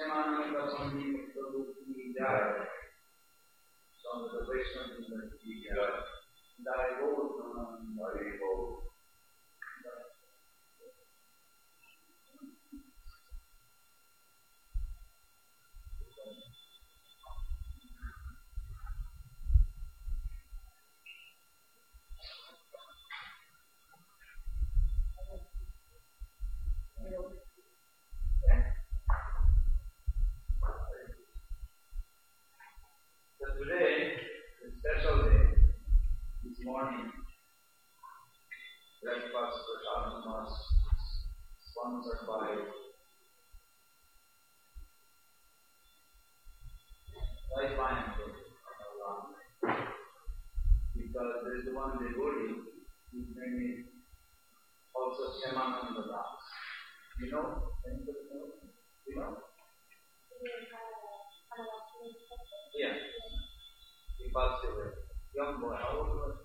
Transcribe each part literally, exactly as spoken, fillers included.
Shyamananda Pandit Prabhu ki jai. From the Vaishnava ki jai. Jai Bol, Jai Bol. So today is a special day. This morning, breakfast Prasadam was sponsored by Lifeline because there is one devotee whose name is also Shyamananda Das. You know? Anybody know? You know? Yeah. He passed away. Young boy, how old was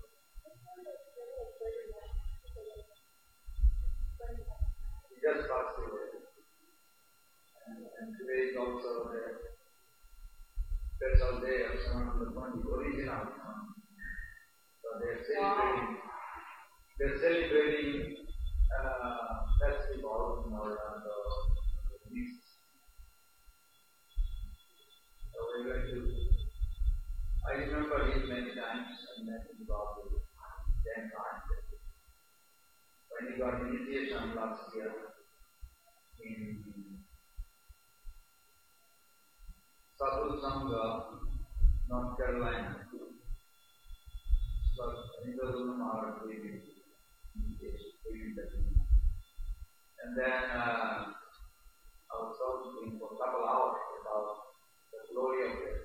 he? He just passed away. And, and today is also the special day of Shyamananda Pandit, original. So they are celebrating, they are celebrating uh, festival in our land of East. So we're going to, I remember him many times and met him about ten times. When he got initiation last year in Sadhu Sangha, North Carolina. But Hindusm are doing initiation. And then uh, I was talking for a couple hours about the glory of it.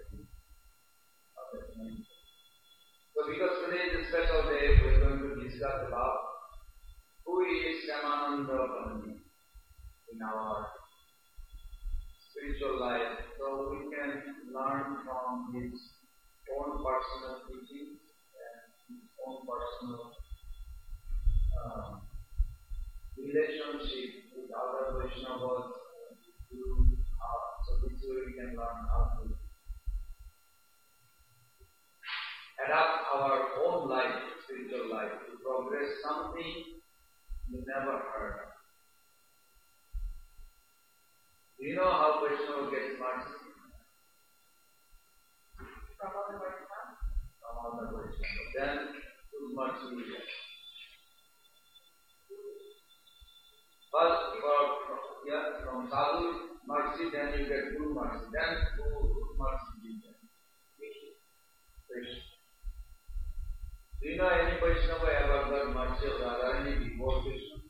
So because today is a special day, we are going to discuss about who is Shyamananda Pandit in our spiritual life. So we can learn from his own personal teachings and his own personal uh, relationship with other Vaishnavas. Uh, so this way we can learn how to adapt our own life, spiritual life, to progress something you never heard of. Do you know how Vaishnava gets mercy? From other Vaishnava? From other Vaishnava. Then, whose mercy you get? First, for, yeah, from Sadhu mercy, then you get Guru mercy. Then, whose mercy you get? Krishna. Do you know any Vaishnava ever got mercy of Radharani before Krishna?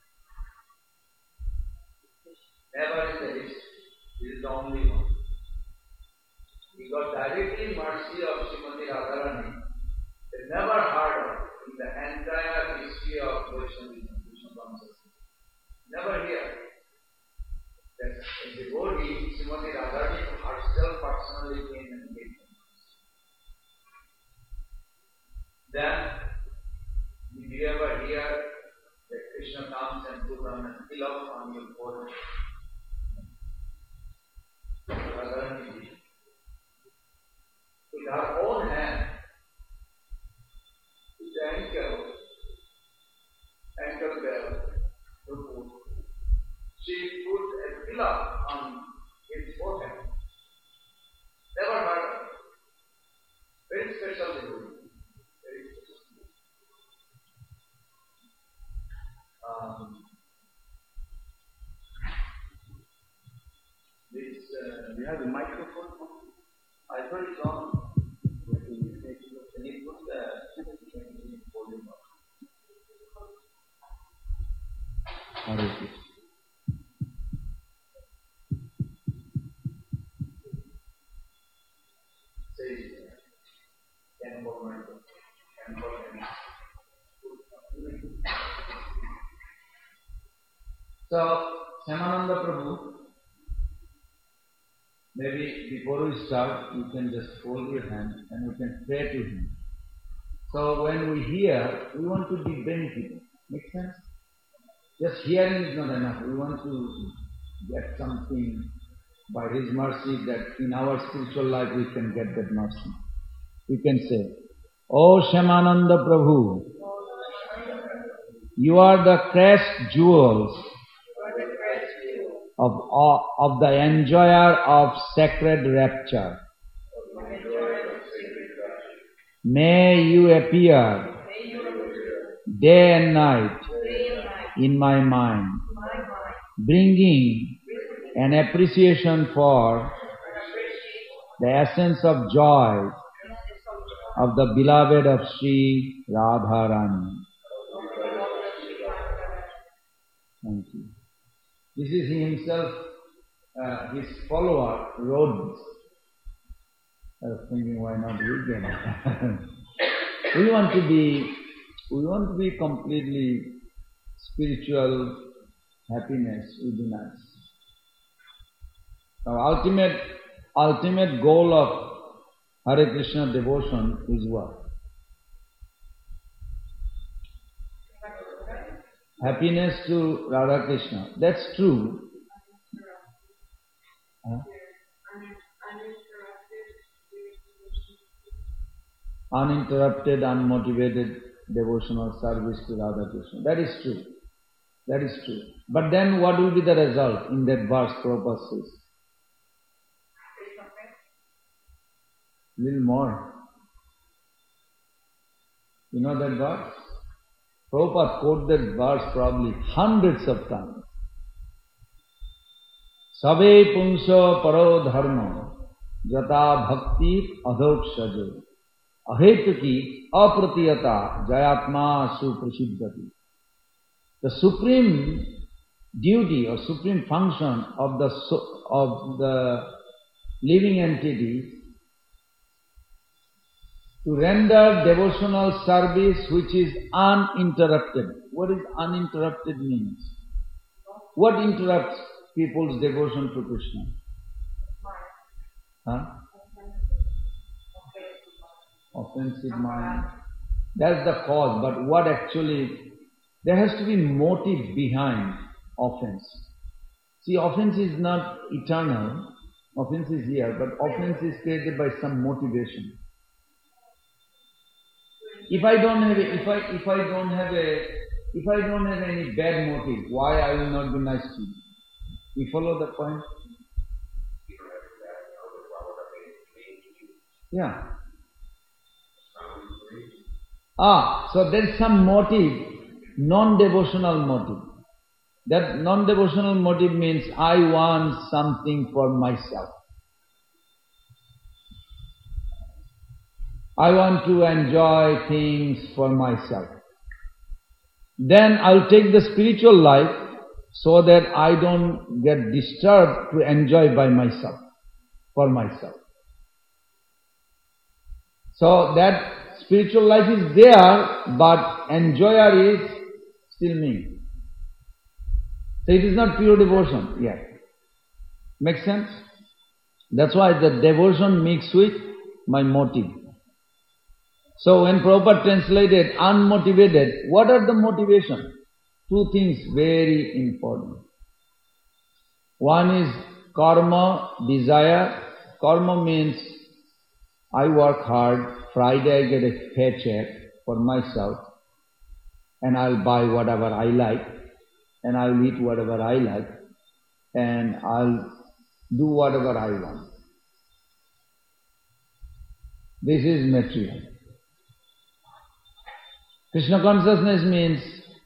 Never in the history. This is the only one. He got directly mercy of Srimati Radharani. They never heard of in the entire history of Vaishnavism, Krishna consciousness. Never hear. That a devotee, Srimati Radharani herself personally came and gave him. Then, did you ever hear that Krishna comes and puts on a tilak on your forehead? Radharani did. With her own hand, with the ankle, ankle bell, she put a tilak on his forehead. Never heard of it. Very special devotee. Um, this, uh, do you have a microphone? I thought it's on. Can you put the volume up? How is it? Say, can hold my can hold my So, Shyamananda Prabhu, maybe before we start, you can just fold your hand and we can pray to him. So, when we hear, we want to be benefited. Make sense? Just hearing is not enough. We want to get something by His mercy that in our spiritual life we can get that mercy. We can say, O Shyamananda Prabhu, you are the crest jewels of, of the enjoyer of sacred rapture. May you appear day and night in my mind, bringing an appreciation for the essence of joy of the beloved of Sri Radharani. Thank you. This is he himself, uh, his follower wrote this. I was thinking, why not we can? we want to be, we want to be completely spiritual happiness within us. Our ultimate, ultimate goal of Hare Krishna devotion is what? Happiness to Radha Krishna. That's true. Huh? Uninterrupted, unmotivated devotional service to Radha Krishna. That is true. That is true. But then what will be the result in that verse Prabhupada says? Little more. You know that verse? Prabhupada quoted that verse probably hundreds of times. Sabe punso paro dharma jata bhakti adhokshajo ahetuki apratiyata jayatma suprasiddhati. The supreme duty or supreme function of the of the living entity to render devotional service which is uninterrupted. What is uninterrupted means? What interrupts people's devotion to Krishna? Huh? Offensive mind. That's the cause, but what actually, there has to be motive behind offense. See, offense is not eternal. Offense is here, but offense is created by some motivation. If I don't have a, if I if I don't have a if I don't have any bad motive, why I will not be nice to you? You follow the point? Yeah. Ah, so there is some motive, non-devotional motive. That non-devotional motive means I want something for myself. I want to enjoy things for myself. Then I'll take the spiritual life so that I don't get disturbed to enjoy by myself, for myself. So that spiritual life is there, but enjoyer is still me. So it is not pure devotion yet. Makes sense? That's why the devotion mixed with my motive. So when Prabhupada translated unmotivated, what are the motivations? Two things very important. One is karma, desire. Karma means I work hard, Friday I get a paycheck for myself, and I'll buy whatever I like, and I'll eat whatever I like, and I'll do whatever I want. This is material. Krishna consciousness means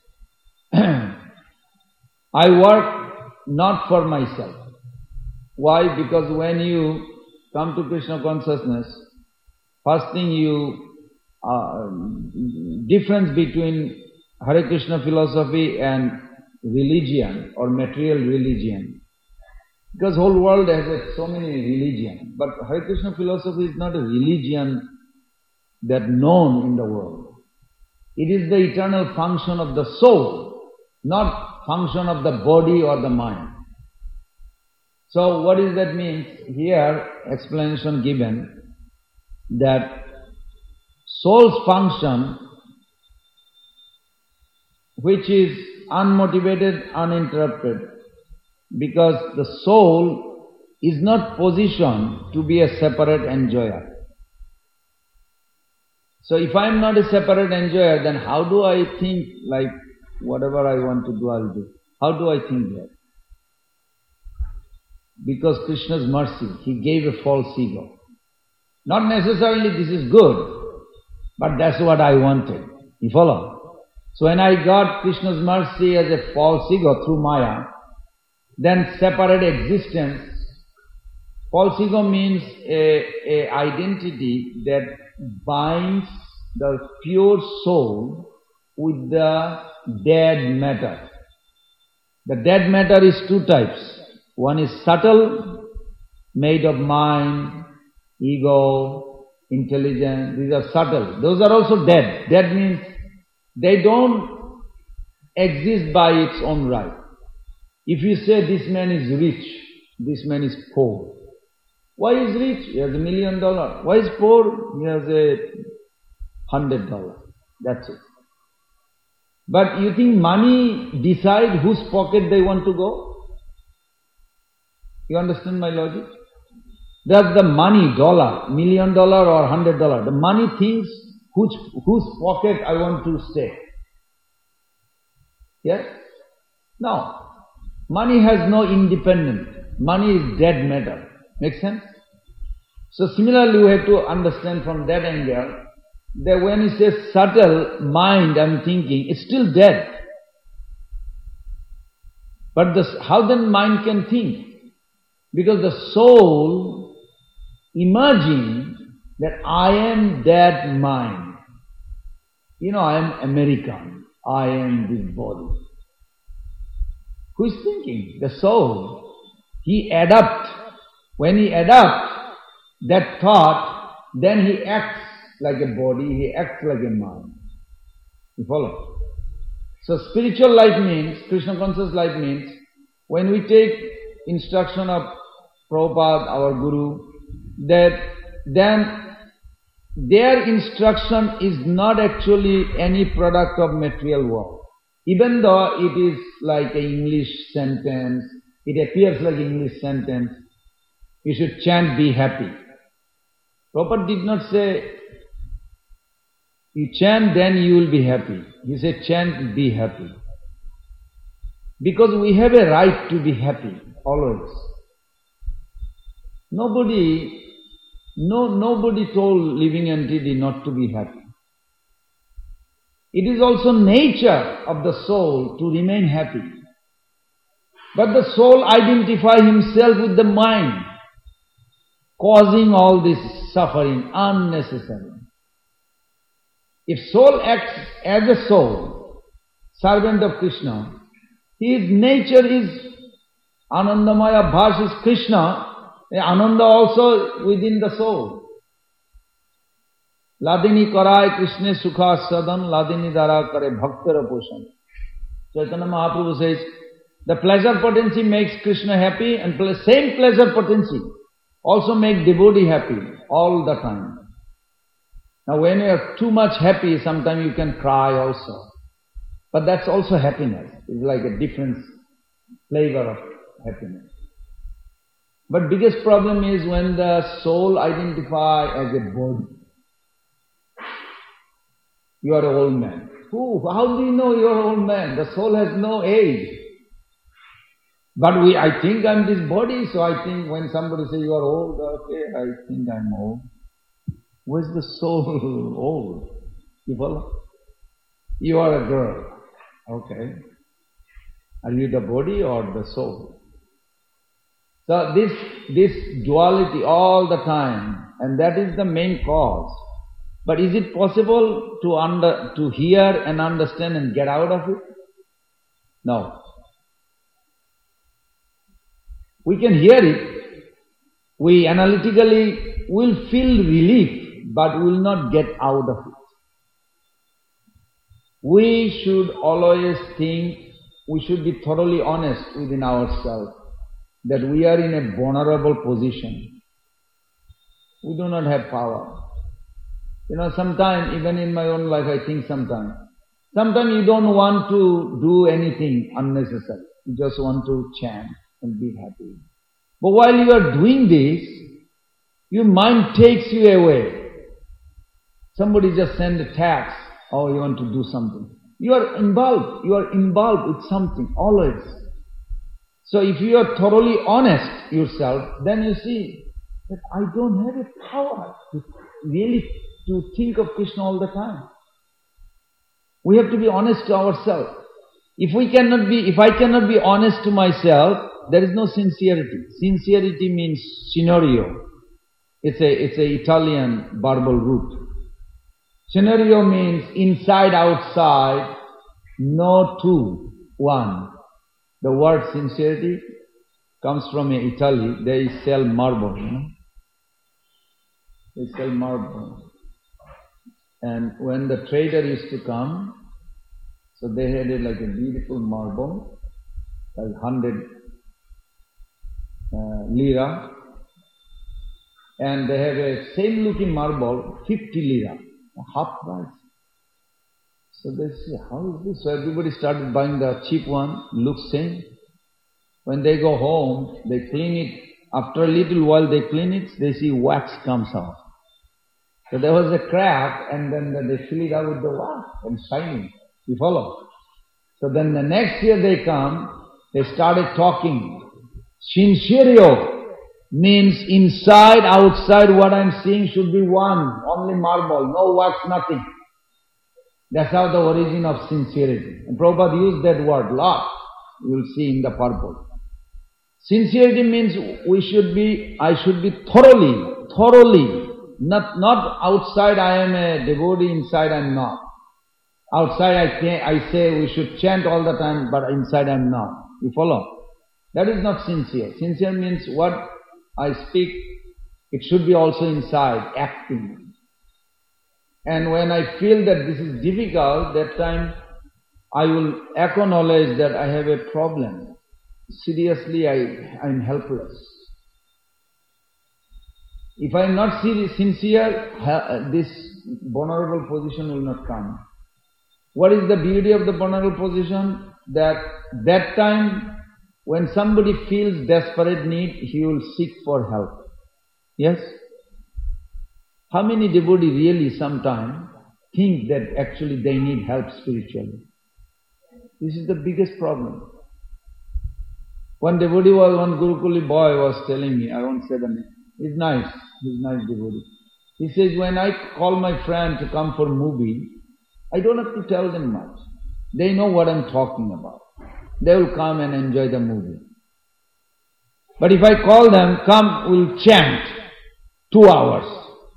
I work not for myself. Why? Because when you come to Krishna consciousness, first thing you, uh, difference between Hare Krishna philosophy and religion or material religion. Because whole world has so many religions, but Hare Krishna philosophy is not a religion that known in the world. It is the eternal function of the soul, not function of the body or the mind. So what does that mean? Here, explanation given that soul's function, which is unmotivated, uninterrupted, because the soul is not positioned to be a separate enjoyer. So if I am not a separate enjoyer, then how do I think like whatever I want to do, I'll do? How do I think that? Because Krishna's mercy, He gave a false ego. Not necessarily this is good, but that's what I wanted. You follow? So when I got Krishna's mercy as a false ego through Maya, then separate existence. False ego means a, a identity that binds the pure soul with the dead matter. The dead matter is two types. One is subtle, made of mind, ego, intelligence. These are subtle. Those are also dead. Dead means they don't exist by its own right. If you say this man is rich, this man is poor. Why is rich? He has a million dollars. Why is poor? He has a hundred dollars. That's it. But you think money decide whose pocket they want to go? You understand my logic? That's the money, dollar, million dollar or hundred dollar. The money thinks whose, whose pocket I want to stay. Yes? No. Money has no independence. Money is dead matter. Make sense? So similarly we have to understand from that angle that when you say subtle mind, I'm thinking, it's still dead. But this, how then mind can think? Because the soul imagines that I am that mind. You know, I am American. I am this body. Who is thinking? The soul. He adapts. When he adapts that thought, then he acts like a body, he acts like a mind. You follow? So spiritual life means, Krishna conscious life means, when we take instruction of Prabhupada, our Guru, that then their instruction is not actually any product of material world. Even though it is like an English sentence, it appears like an English sentence, you should chant, be happy. Prabhupada did not say, you chant, then you will be happy. He said, chant, be happy. Because we have a right to be happy, always. Nobody, no, nobody told living entity not to be happy. It is also nature of the soul to remain happy. But the soul identifies himself with the mind, causing all this suffering unnecessary. If soul acts as a soul, servant of Krishna, his nature is Anandamaya, Bhash is Krishna, Ananda also within the soul. Ladini karai Krishna sukha sadan, Ladini dara kare bhaktara poshan. Chaitanya Mahaprabhu says, the pleasure potency makes Krishna happy, and same pleasure potency also make devotee happy all the time. Now when you are too much happy, sometimes you can cry also. But that's also happiness. It's like a different flavor of happiness. But biggest problem is when the soul identifies as a body. You are an old man. Who? How do you know you are an old man? The soul has no age. But we, I think I'm this body, so I think when somebody says you are old, okay, I think I'm old. Where's the soul old? You follow? You are a girl. Okay. Are you the body or the soul? So this, this duality all the time, and that is the main cause. But is it possible to under, to hear and understand and get out of it? No. We can hear it. We analytically will feel relief, but will not get out of it. We should always think, we should be thoroughly honest within ourselves that we are in a vulnerable position. We do not have power. You know, sometimes, even in my own life, I think sometimes, sometimes you don't want to do anything unnecessary. You just want to chant and be happy. But while you are doing this, your mind takes you away. Somebody just send a text, oh, you want to do something. You are involved, you are involved with something, always. So if you are thoroughly honest yourself, then you see that I don't have a power to really to think of Krishna all the time. We have to be honest to ourselves. If we cannot be, if I cannot be honest to myself, there is no sincerity. Sincerity means scenario. It's a, it's a Italian verbal root. Scenario means inside, outside, no two, one. The word sincerity comes from Italy. They sell marble, you know. They sell marble. And when the trader used to come, so they had it like a beautiful marble, like hundred uh, lira, and they have a same looking marble, fifty lira, half price. So they say, how is this? So everybody started buying the cheap one, looks same. When they go home, they clean it. After a little while they clean it, they see wax comes out. So there was a crack, and then they fill it out with the wax and shining. You follow? So then the next year they come, they started talking. Sincerio means inside, outside, what I'm seeing should be one, only marble, no wax, nothing. That's how the origin of sincerity. And Prabhupada used that word a lot. You will see in the purport. Sincerity means we should be, I should be thoroughly, thoroughly, not, not outside I am a devotee, inside I am not. Outside I, can, I say we should chant all the time, but inside I am not. You follow? That is not sincere. Sincere means what I speak, it should be also inside, acting. And when I feel that this is difficult, that time I will acknowledge that I have a problem. Seriously, I am helpless. If I am not sincere, this vulnerable position will not come. What is the beauty of the vulnerable position? That that time, when somebody feels desperate need, he will seek for help. Yes? How many devotees really sometimes think that actually they need help spiritually? This is the biggest problem. One devotee was, one Gurukuli boy was telling me, I won't say the name, he's nice, he's nice devotee. He says, when I call my friend to come for movie, I don't have to tell them much. They know what I'm talking about. They will come and enjoy the movie. But if I call them, come, we'll chant two hours.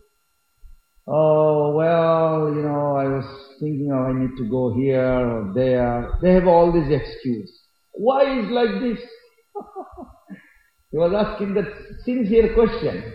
Oh, well, you know, I was thinking, oh, I need to go here or there. They have all these excuses. Why is like this? He was asking that sincere question.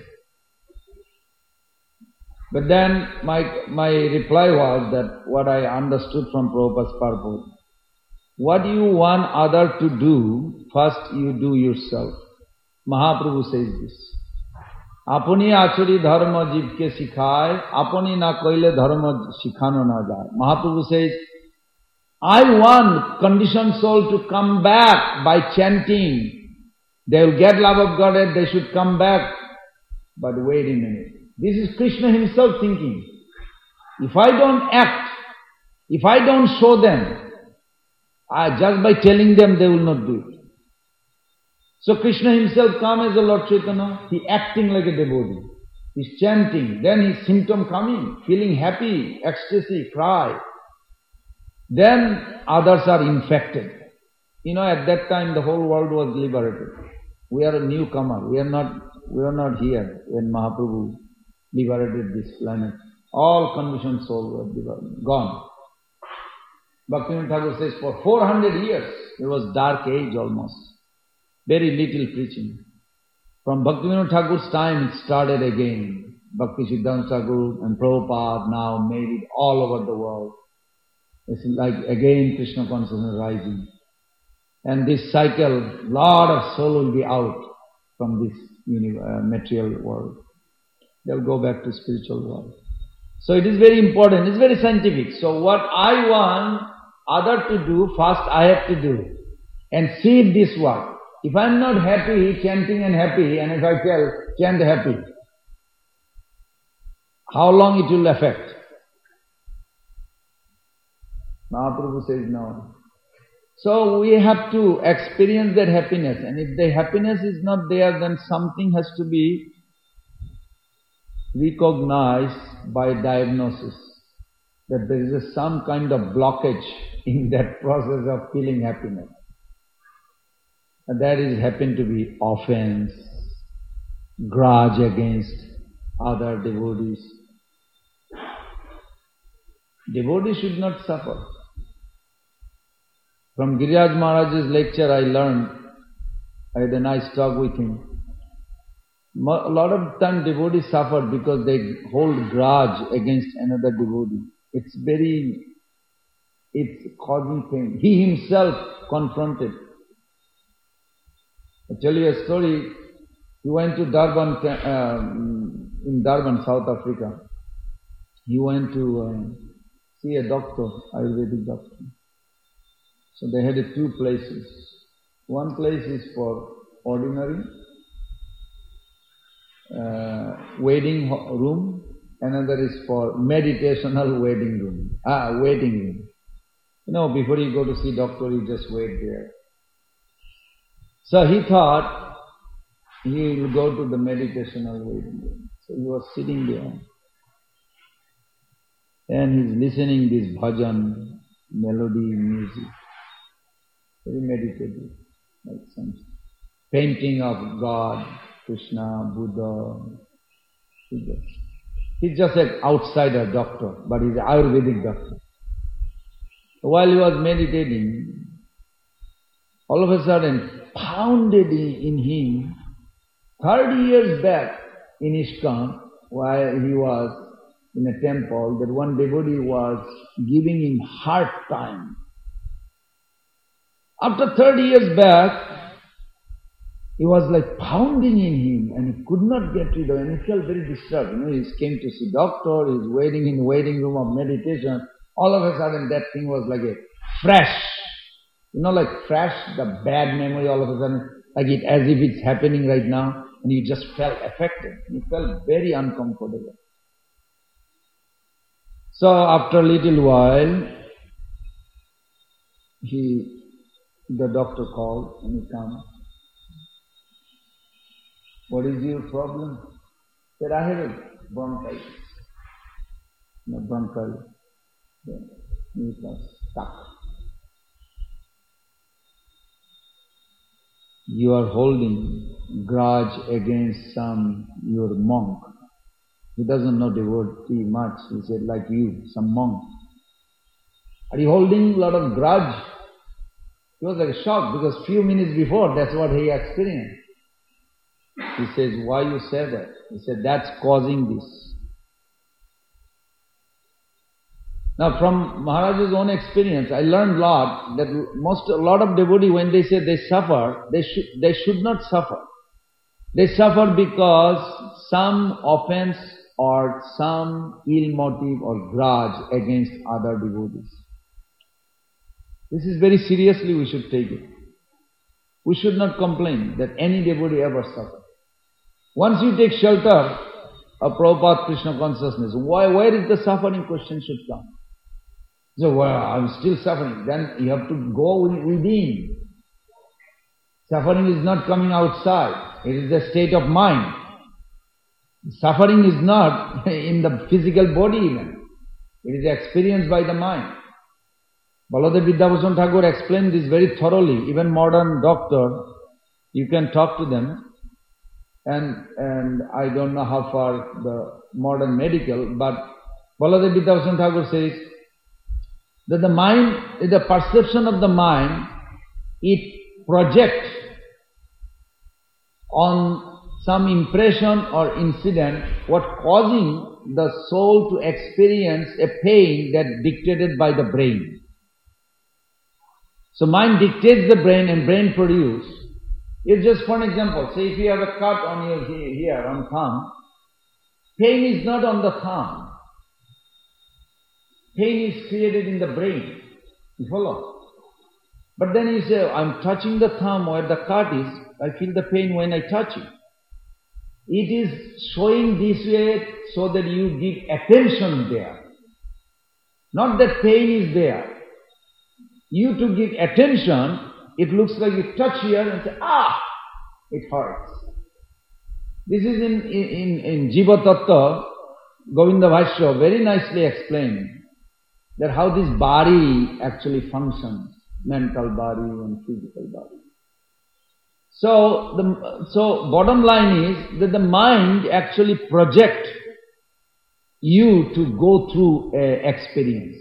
But then my, my reply was that what I understood from Prabhupada's purport, what you want other to do, first you do yourself. Mahaprabhu says this. Apuni achari dharma jivke sikhai, apuni na koile dharma sikhano na jai. Mahaprabhu says, I want conditioned soul to come back by chanting. They will get love of Godhead, they should come back. But wait a minute. This is Krishna himself thinking. If I don't act, if I don't show them, I, just by telling them they will not do it. So Krishna himself come as a Lord Chaitanya, he acting like a devotee. He's chanting, then his symptom coming, feeling happy, ecstasy, cry. Then others are infected. You know, at that time the whole world was liberated. We are a newcomer. We are not, we are not here when Mahaprabhu liberated this planet. All conditioned souls were liberated, gone. Bhaktivinoda Thakur says for four hundred years, it was dark age almost. Very little preaching. From Bhaktivinoda Thakur's time it started again. Bhakti Siddhanta Thakur and Prabhupada now made it all over the world. It's like again Krishna consciousness rising. And this cycle, lot of soul will be out from this uh, material world. They'll go back to spiritual world. So it is very important, it's very scientific. So what I want other to do, first I have to do. And see if this works. If I am not happy, chanting and happy, and if I tell, chant happy, how long it will affect? Mahaprabhu says no. So we have to experience that happiness, and if the happiness is not there, then something has to be recognized by diagnosis, that there is a, some kind of blockage in that process of feeling happiness. And that is happen to be offense, grudge against other devotees. Devotees should not suffer. From Giriraj Maharaj's lecture I learned, I had a nice talk with him. A lot of time devotees suffer because they hold grudge against another devotee. It's very, it's causing pain. He himself confronted. I tell you a story. He went to Durban, uh, in Durban, South Africa. He went to uh, see a doctor, Ayurvedic doctor. So they had two places. One place is for ordinary uh, waiting room, another is for meditational waiting room. Ah, waiting room. You know, before you go to see doctor, you just wait there. So he thought he will go to the meditational waiting room. So he was sitting there and he's listening this bhajan, melody, music. Very meditative, like some painting of God, Krishna, Buddha. He's just an outsider doctor, but he's an Ayurvedic doctor. While he was meditating, all of a sudden, pounded in him, thirty years back in ISKCON, while he was in a temple, that one devotee was giving him hard time. After thirty years back, he was like pounding in him and he could not get rid of it, and he felt very disturbed. You know, he came to see doctor, he's waiting in the waiting room of meditation. All of a sudden that thing was like a fresh, you know, like fresh, the bad memory all of a sudden, like it as if it's happening right now, and he just felt affected. He felt very uncomfortable. So after a little while, he The doctor called and he came. What is your problem? He said, I have a bronchitis. No, bronchitis. He was stuck. You are holding grudge against some, your monk. He doesn't know devotee much. He said, like you, some monk. Are you holding a lot of grudge? He was like shocked because few minutes before that's what he experienced. He says, why you say that? He said, that's causing this. Now from Maharaj's own experience, I learned a lot that most, a lot of devotees, when they say they suffer, they should, they should not suffer. They suffer because some offense or some ill motive or grudge against other devotees. This is very seriously we should take it. We should not complain that any devotee ever suffers. Once you take shelter of Prabhupada Krishna consciousness, why, where is the suffering question should come? So, well, I'm still suffering. Then you have to go within. Suffering is not coming outside. It is a state of mind. Suffering is not in the physical body even. It is experienced by the mind. Baladev Vidyabhushan Thakur explained this very thoroughly. Even modern doctor, you can talk to them, and and I don't know how far the modern medical, but Baladev Vidyabhushan Thakur says that the mind, the perception of the mind, it projects on some impression or incident what causing the soul to experience a pain that dictated by the brain. So mind dictates the brain and brain produce. It's just for an example. Say if you have a cut on your here, on thumb, pain is not on the thumb. Pain is created in the brain. You follow? But then you say, I'm touching the thumb where the cut is, I feel the pain when I touch it. It is showing this way so that you give attention there. Not that pain is there. You to give attention, it looks like you touch here and say, ah, it hurts. This is in, in, in Jiva Tattva, Govinda Bhashya very nicely explained that how this body actually functions, mental body and physical body. So, the, so bottom line is that the mind actually projects you to go through an experience.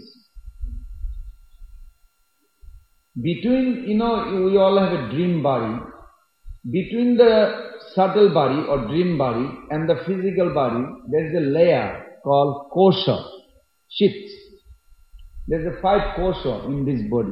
Between, you know, we all have a dream body. Between the subtle body or dream body and the physical body, there is a layer called kosha, shits. There is a five kosha in this body.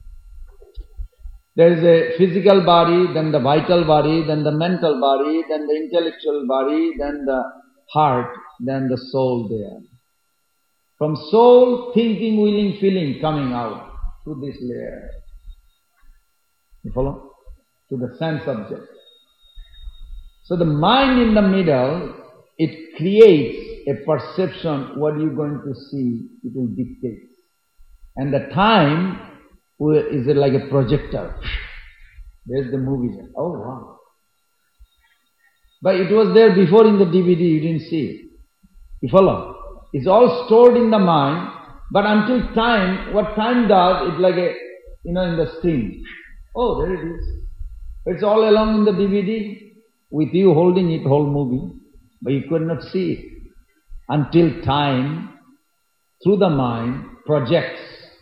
There is a physical body, then the vital body, then the mental body, then the intellectual body, then the heart, then the soul there. From soul, thinking, willing, feeling coming out to this layer. You follow? To the sense object. So the mind in the middle, it creates a perception, what you're going to see, it will dictate. And the time is like a projector. There's the movie. Oh wow. But it was there before in the D V D, you didn't see it. You follow? It's all stored in the mind, but until time, what time does, it's like a, you know, in the screen. Oh, there it is. It's all along in the D V D, with you holding it, whole movie, but you could not see it. Until time, through the mind, projects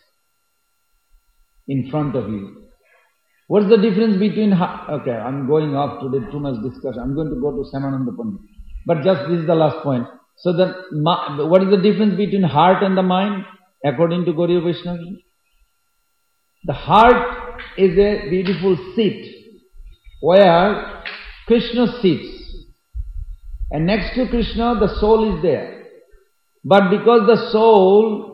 in front of you. What's the difference between, okay, I'm going off today, too much discussion. I'm going to go to Samananda Pandit. But just this is the last point. So that, what is the difference between heart and the mind, according to Gauriya Vaishnava? The heart is a beautiful seat where Krishna sits. And next to Krishna, the soul is there. But because the soul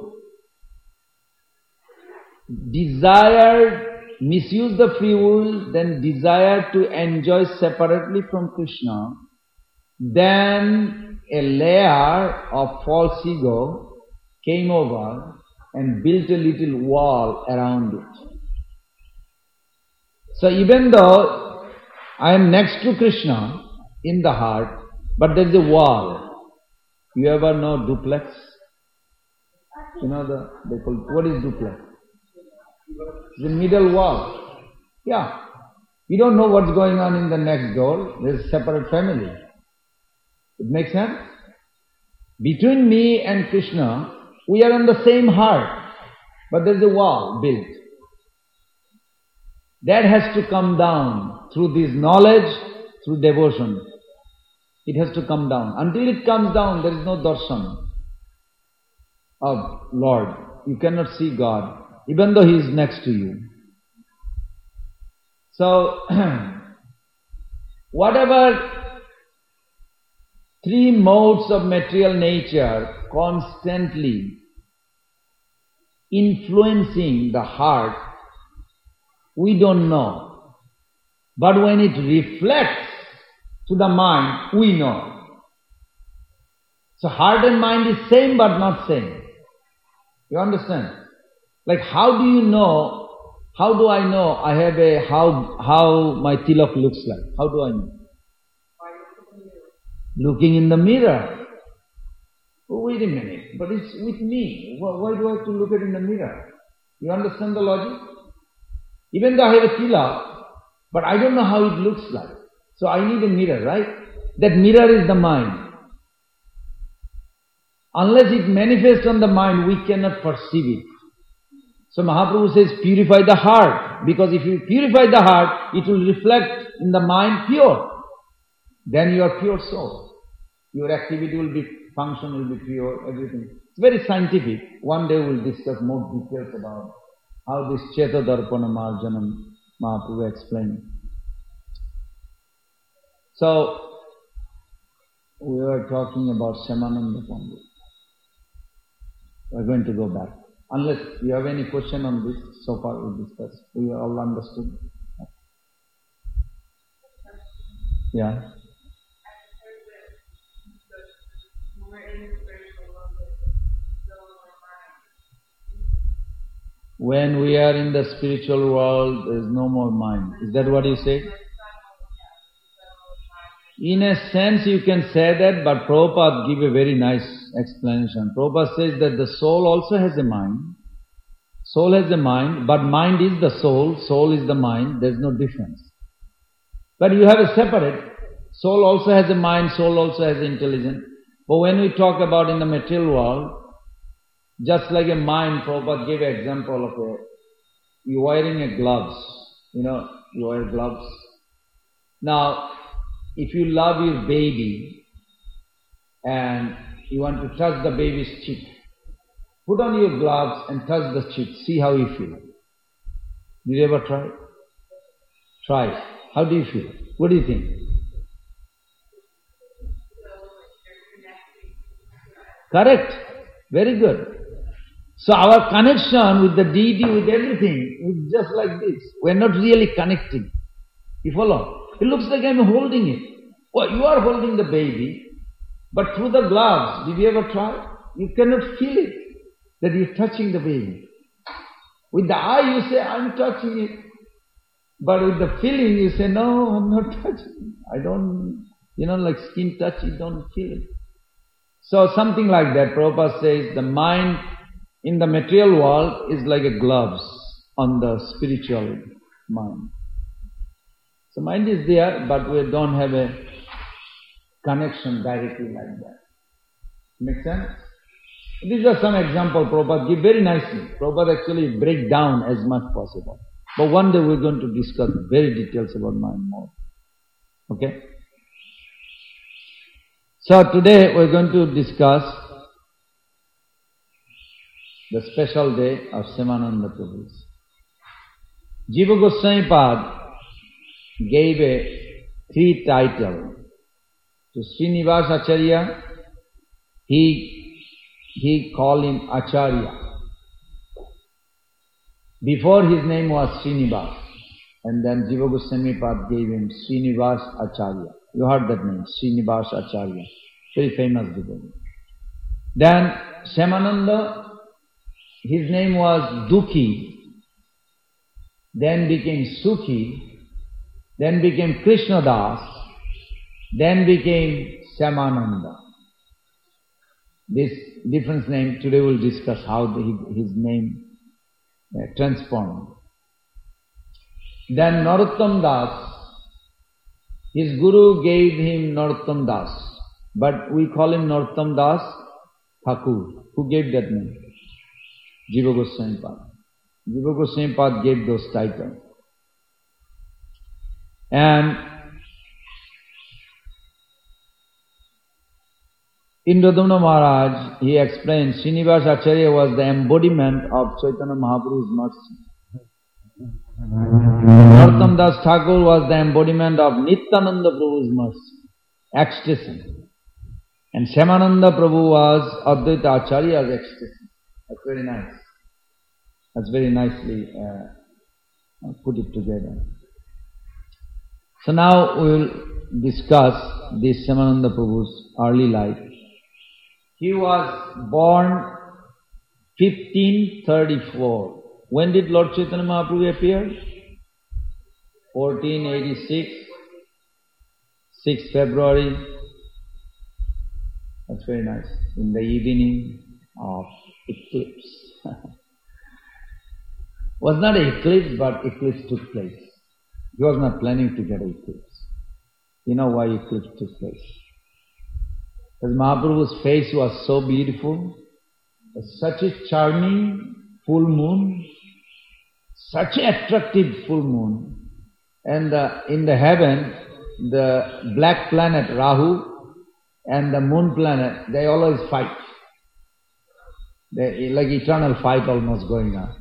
desired, misused the free will, then desired to enjoy separately from Krishna, then a layer of false ego came over and built a little wall around it. So even though I am next to Krishna in the heart, but there is a wall. You ever know duplex? You know the, they call, what is duplex? The middle wall. Yeah. We don't know what's going on in the next door. There's a separate family. It makes sense? Between me and Krishna, we are on the same heart, but there's a wall built. That has to come down through this knowledge, through devotion. It has to come down. Until it comes down, there is no darshan of Lord. You cannot see God, even though He is next to you. So, whatever three modes of material nature constantly influencing the heart, we don't know. But when it reflects to the mind, we know. So heart and mind is same but not same. You understand? Like how do you know, how do I know I have a, how, how my tilak looks like? How do I know? Looking in the mirror. Oh, wait a minute, but it's with me. Why do I have to look at it in the mirror? You understand the logic? Even though I have a tilak, but I don't know how it looks like. So I need a mirror, right? That mirror is the mind. Unless it manifests on the mind, we cannot perceive it. So Mahaprabhu says, purify the heart. Because if you purify the heart, it will reflect in the mind pure. Then you are pure soul. Your activity will be, function will be pure, everything. It's very scientific. One day we'll discuss more details about how this Cheta Darpana Marjanam Mahaprabhu explained. So, we were talking about Shyamananda Pandit. We're going to go back. Unless you have any question on this, so far we discussed. We all understood. Yeah. When we are in the spiritual world, there is no more mind. Is that what you say? In a sense you can say that, but Prabhupada give a very nice explanation. Prabhupada says that the soul also has a mind. Soul has a mind, but mind is the soul, soul is the mind, there is no difference. But you have a separate, soul also has a mind, soul also has intelligence. But when we talk about in the material world, just like a mind, Prabhupada gave an example of a, you wearing a gloves, you know, you wear gloves. Now, if you love your baby and you want to touch the baby's cheek, put on your gloves and touch the cheek, see how you feel. Did you ever try? Try. How do you feel? What do you think? Correct. Very good. So our connection with the deity, with everything, is just like this. We are not really connecting. You follow? It looks like I am holding it. Well, you are holding the baby, but through the gloves, did you ever try? You cannot feel it, that you are touching the baby. With the eye you say, I am touching it. But with the feeling you say, no, I am not touching it. I don't, you know, like skin touch, you don't feel it. So something like that, Prabhupada says, the mind in the material world is like a gloves on the spiritual mind. So mind is there, but we don't have a connection directly like that. Make sense? These are some examples Prabhupada give very nicely. Prabhupada actually break down as much possible. But one day we're going to discuss very details about mind more. Okay? So today we're going to discuss the special day of Shyamananda Prabhu's. Jiva Goswami Pad gave a three title to Srinivas Acharya. He, he called him Acharya. Before his name was Srinivas, and then Jiva Goswami Pad gave him Srinivas Acharya. You heard that name, Srinivas Acharya. Very famous devotee. Then Shyamananda, his name was Dukhi, then became Sukhi, then became Krishnadas, then became Shyamananda. This different name, today we'll discuss how the, his name uh, transformed. Then Narottam Das, his guru gave him Narottam Das, but we call him Narottam Das Thakur. Who gave that name? Jiva Goswami Pad. Jiva Goswami Pad gave those titles. And Indradumna Maharaj, he explained, Srinivas Acharya was the embodiment of Chaitanya Mahaprabhu's mercy. Narottam Das Thakur was the embodiment of Nityananda Prabhu's mercy, ecstasy. And Shyamananda Prabhu was Advaita Acharya's ecstasy. That's very nice. That's very nicely uh, put it together. So now we will discuss this Shyamananda Prabhu's early life. He was born fifteen thirty-four. When did Lord Chaitanya Mahaprabhu appear? fourteen eighty-six, sixth February. That's very nice. In the evening of eclipse. Was not an eclipse, but eclipse took place. He was not planning to get an eclipse. You know why eclipse took place? Because Mahaprabhu's face was so beautiful, such a charming full moon, such an attractive full moon, and uh, in the heaven, the black planet Rahu and the moon planet, they always fight. They, like eternal fight almost going on.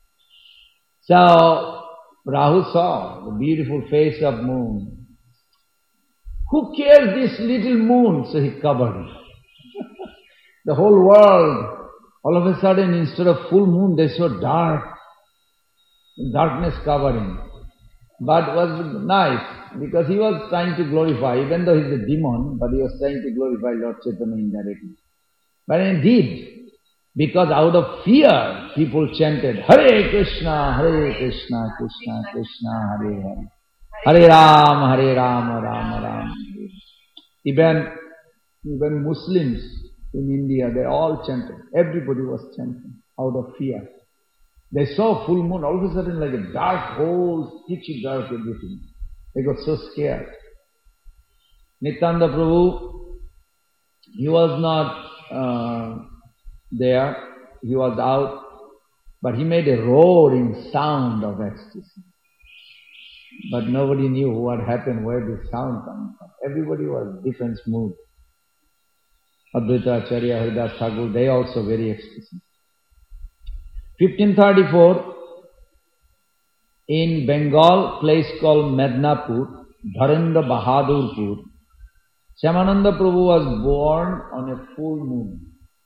So, Rahu saw the beautiful face of moon. Who cares this little moon? So he covered it. The whole world All of a sudden, instead of full moon, they saw dark, darkness covering. But it was nice, because he was trying to glorify, even though he's a demon, but he was trying to glorify Lord Chaitanya indirectly. But indeed, because out of fear, people chanted, Hare Krishna, Hare Krishna, Krishna Krishna, Hare Hare, Hare Ram, Hare Ram, Ram Ram. Even, even Muslims in India, they all chanted. Everybody was chanting out of fear. They saw full moon, all of a sudden like a dark hole, pitchy dark everything. They got so scared. Nityananda Prabhu, he was not uh, there, he was out, but he made a roaring sound of ecstasy. But nobody knew what happened, where the sound came from. Everybody was different mood. Advaita Acharya, Haridas Thakur, they also very ecstasy. fifteen thirty-four, in Bengal, place called Mednapur, Dharendra Bahadurpur, Shyamananda Prabhu was born on a full moon.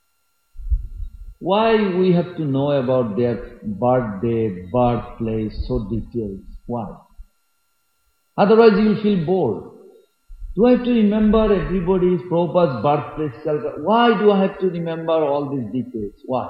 Why we have to know about their birthday, birthplace, so detailed? Why? Otherwise you will feel bored. Do I have to remember everybody's Prabhupada's birthplace? Why do I have to remember all these details? Why?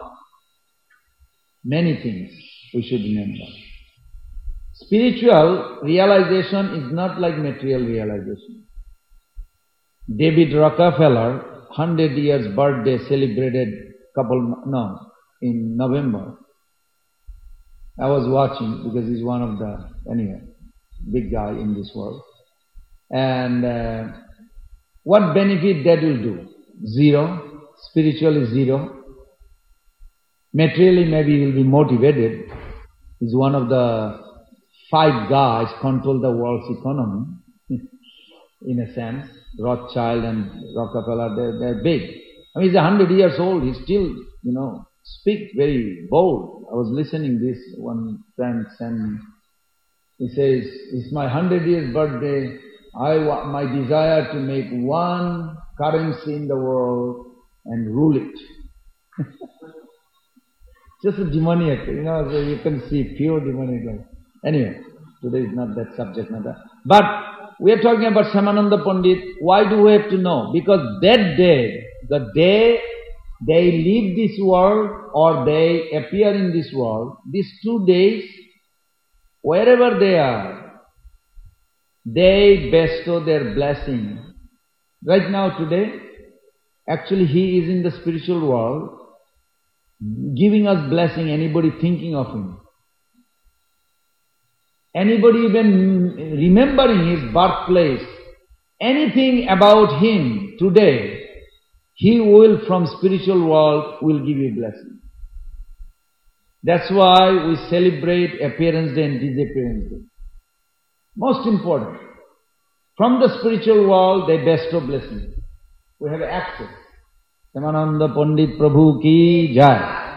Many things we should remember. Spiritual realization is not like material realization. David Rockefeller, one hundred years birthday celebrated couple, no, in November. I was watching because he's one of the, anyway, big guy in this world. And uh, what benefit that will do? Zero. Spiritually zero. Materially maybe he will be motivated. He's one of the five guys control the world's economy, in a sense. Rothschild and Rockefeller, they're, they're big. I mean, he's a hundred years old, he still, you know, speak very bold. I was listening this, one friend sent me. He says, it's my hundred years birthday, I want my desire to make one currency in the world and rule it. Just a demoniac, you know, so you can see pure demoniac. Anyway, today is not that subject matter. But we are talking about Shyamananda Pandit. Why do we have to know? Because that day, the day they leave this world or they appear in this world, these two days, wherever they are, they bestow their blessing. Right now, today, actually he is in the spiritual world, giving us blessing, anybody thinking of him. Anybody even remembering his birthplace, anything about him today, he will from spiritual world will give you blessing. That's why we celebrate appearance day and disappearance day. Most important. From the spiritual world they bestow blessing. We have access. Shyamananda Pandit Prabhu ki jai.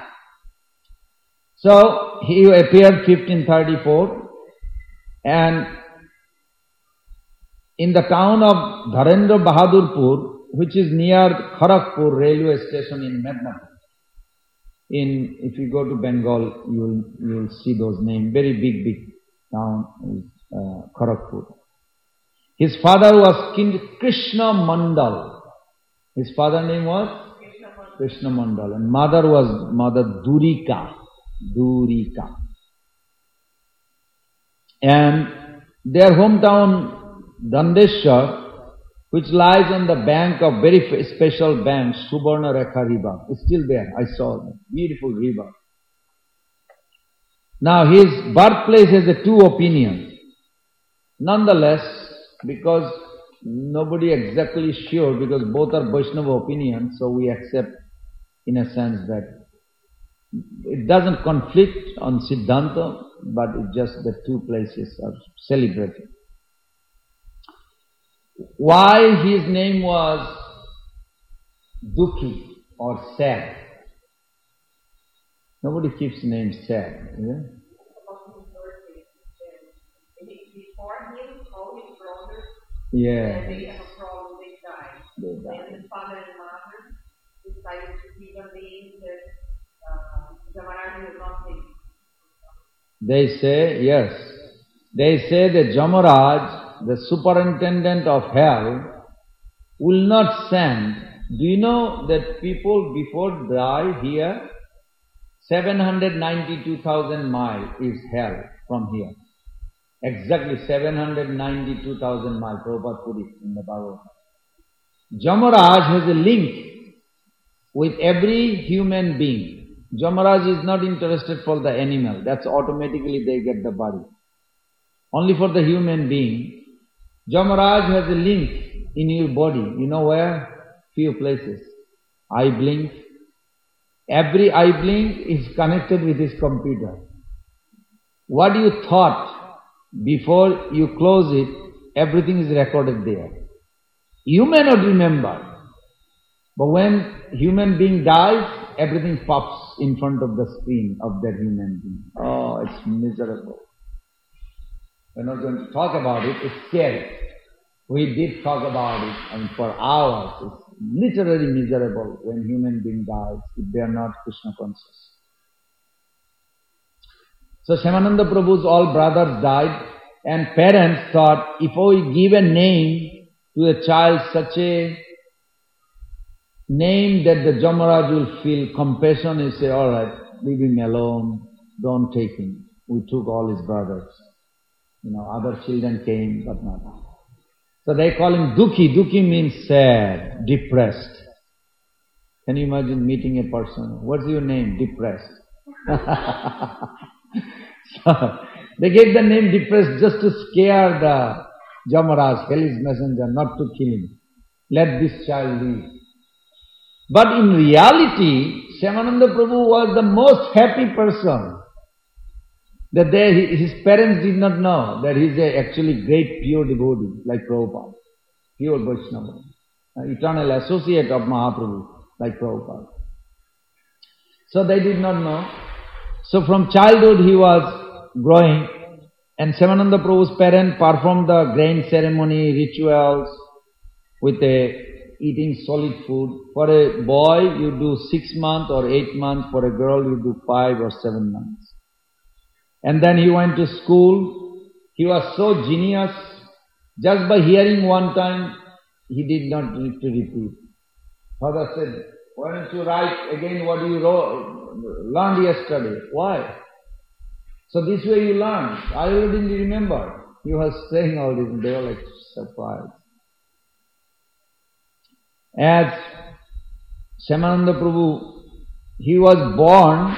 So he appeared fifteen thirty-four. And in the town of Dharendra Bahadurpur, which is near Kharagpur railway station in Mednapur, in if you go to Bengal, you will you will see those names. Very big, big town is uh, Kharagpur. His father was King Krishna Mandal. His father name was Krishna Mandal, and mother was Mother Durika. Durika. And their hometown, Dandeshwar, which lies on the bank of very special bank, Subarna Rekha river, is still there. I saw the beautiful river. Now his birthplace has a two opinions. Nonetheless, because nobody exactly sure, because both are Vaishnava opinions, so we accept in a sense that it doesn't conflict on Siddhanta, but it's just the two places are celebrated. Why his name was Dukhi or sad? Nobody keeps the name sad, is it? Before him, all his brothers, Yeah. and they have a problem, they died. They died. And his father and mother decided to give a name that Yamaraj will not take. They say, yes. They say that Jamaraj, the superintendent of hell, will not send. Do you know that people before die here, seven hundred ninety-two thousand miles is hell from here. Exactly seven hundred ninety-two thousand miles, Prabhupada put it in the Bhagavad. Jamaraj has a link with every human being. Jamaraj is not interested for the animal, that's automatically they get the body. Only for the human being. Jamaraj has a link in your body. You know where? Few places. Eye blink. Every eye blink is connected with his computer. What you thought before you close it, everything is recorded there. You may not remember, but when human being dies, everything pops in front of the screen of that human being. Oh, it's miserable. We're not going to talk about it, it's scary. We did talk about it, and for hours. It's literally miserable when human being dies if they are not Krishna conscious. So Shyamananda Prabhu's all brothers died, and parents thought, if we give a name to a child, such a name that the Jamaraj will feel compassion, he say, all right, leave him alone, don't take him. We took all his brothers. You know, other children came, but not. So they call him Dukhi. Dukhi means sad, depressed. Can you imagine meeting a person? What's your name? Depressed. So they gave the name Depressed just to scare the Jamaraj, hell's messenger, not to kill him. Let this child live. But in reality, Shyamananda Prabhu was the most happy person. That they, his parents did not know that he is a actually great pure devotee like Prabhupada, pure Vaishnava, an eternal associate of Mahaprabhu like Prabhupada. So they did not know. So from childhood he was growing, and Shyamananda Prabhu's parents performed the grain ceremony, rituals with a eating solid food. For a boy you do six months or eight months, for a girl you do five or seven months. And then he went to school. He was so genius, just by hearing one time, he did not need to repeat. Father said, why don't you write again what you wrote, learned yesterday? Why? So this way you learn. I already remember. He was saying all this, and they were like surprised. As Shyamananda Prabhu, he was born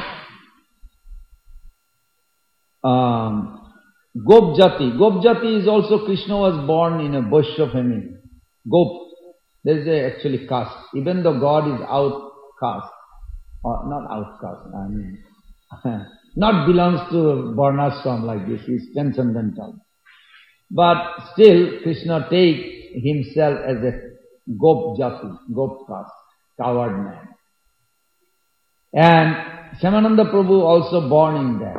Um, Gop Jati. Gop Jati is also, Krishna was born in a Vaishya family. Gop. There is a actually caste. Even though God is outcast, or not outcast, I mean, not belongs to Varnashram like this, he is transcendental. But still, Krishna takes himself as a Gop Jati, Gop caste, coward man. And Shyamananda Prabhu also born in that.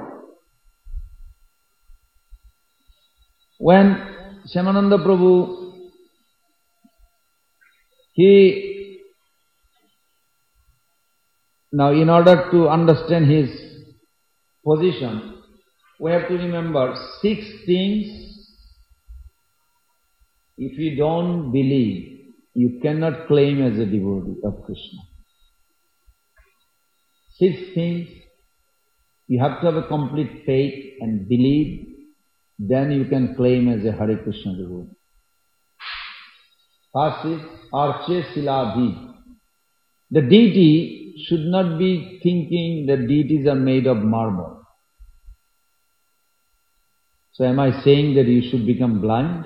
When Shyamananda Prabhu, he, now in order to understand his position, we have to remember six things, if you don't believe, you cannot claim as a devotee of Krishna. Six things, you have to have a complete faith and believe, then you can claim as a Hare Krishna devotee. First is Arche Silabhi. The deity should not be thinking that deities are made of marble. So am I saying that you should become blind?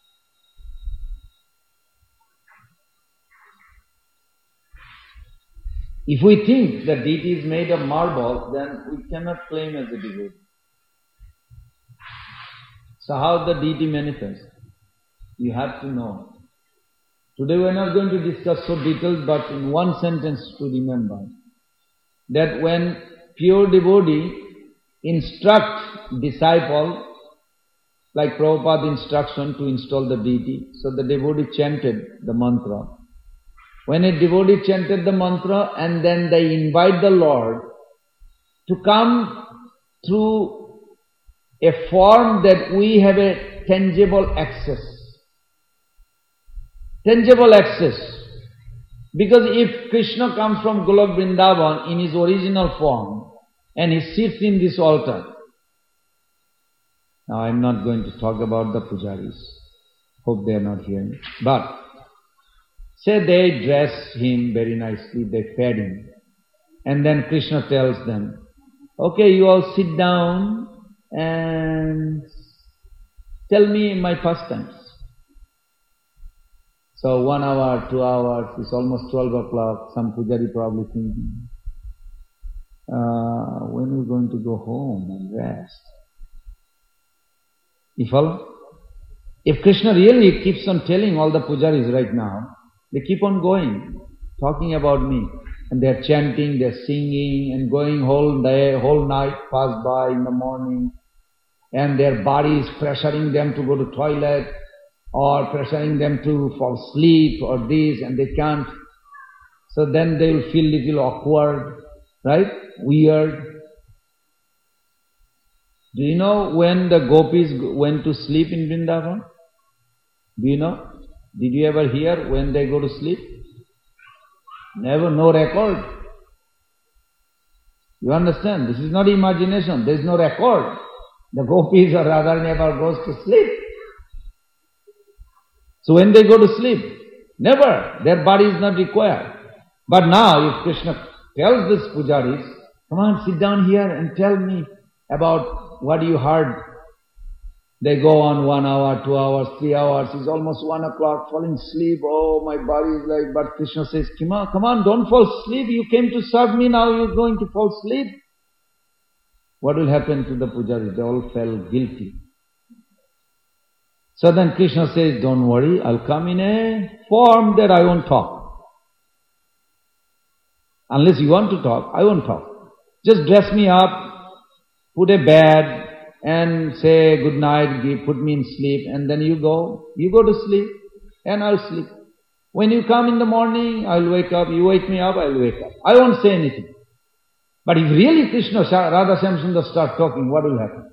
If we think that deity is made of marble, then we cannot claim as a devotee. So how the deity manifests? You have to know. Today we are not going to discuss so detailed, but in one sentence to remember, that when pure devotee instruct disciple, like Prabhupada instruction to install the deity, so the devotee chanted the mantra. When a devotee chanted the mantra and then they invite the Lord, to come through a form that we have a tangible access. Tangible access. Because if Krishna comes from Golok Vrindavan in his original form and he sits in this altar, now I am not going to talk about the pujaris. Hope they are not hearing. But say they dress him very nicely, they fed him. And then Krishna tells them, okay, you all sit down and tell me my pastimes. So one hour, two hours, it's almost twelve o'clock, some pujari probably thinking, uh, when are we going to go home and rest? You follow? If Krishna really keeps on telling all the pujaris right now, they keep on going, talking about me. And they're chanting, they're singing, and going whole day, whole night pass by in the morning. And their body is pressuring them to go to toilet, or pressuring them to fall asleep, or this, and they can't. So then they will feel little awkward, right? Weird. Do you know when the gopis went to sleep in Vrindavan? Do you know? Did you ever hear when they go to sleep? Never, no record. You understand? This is not imagination. There is no record. The gopis or Radha never goes to sleep. So when they go to sleep, never. Their body is not required. But now if Krishna tells these pujaris, come on, sit down here and tell me about what you heard. They go on one hour, two hours, three hours. It's almost one o'clock, falling asleep. Oh, my body is like... But Krishna says, come on, come on, don't fall asleep. You came to serve me, now you're going to fall asleep. What will happen to the pujaris? They all fell guilty. So then Krishna says, don't worry, I'll come in a form that I won't talk. Unless you want to talk, I won't talk. Just dress me up, put a bed, and say good night, give, put me in sleep, and then you go, you go to sleep, and I'll sleep. When you come in the morning, I'll wake up, you wake me up, I'll wake up. I won't say anything. But if really Krishna, Radha Shyamsundar start talking, what will happen?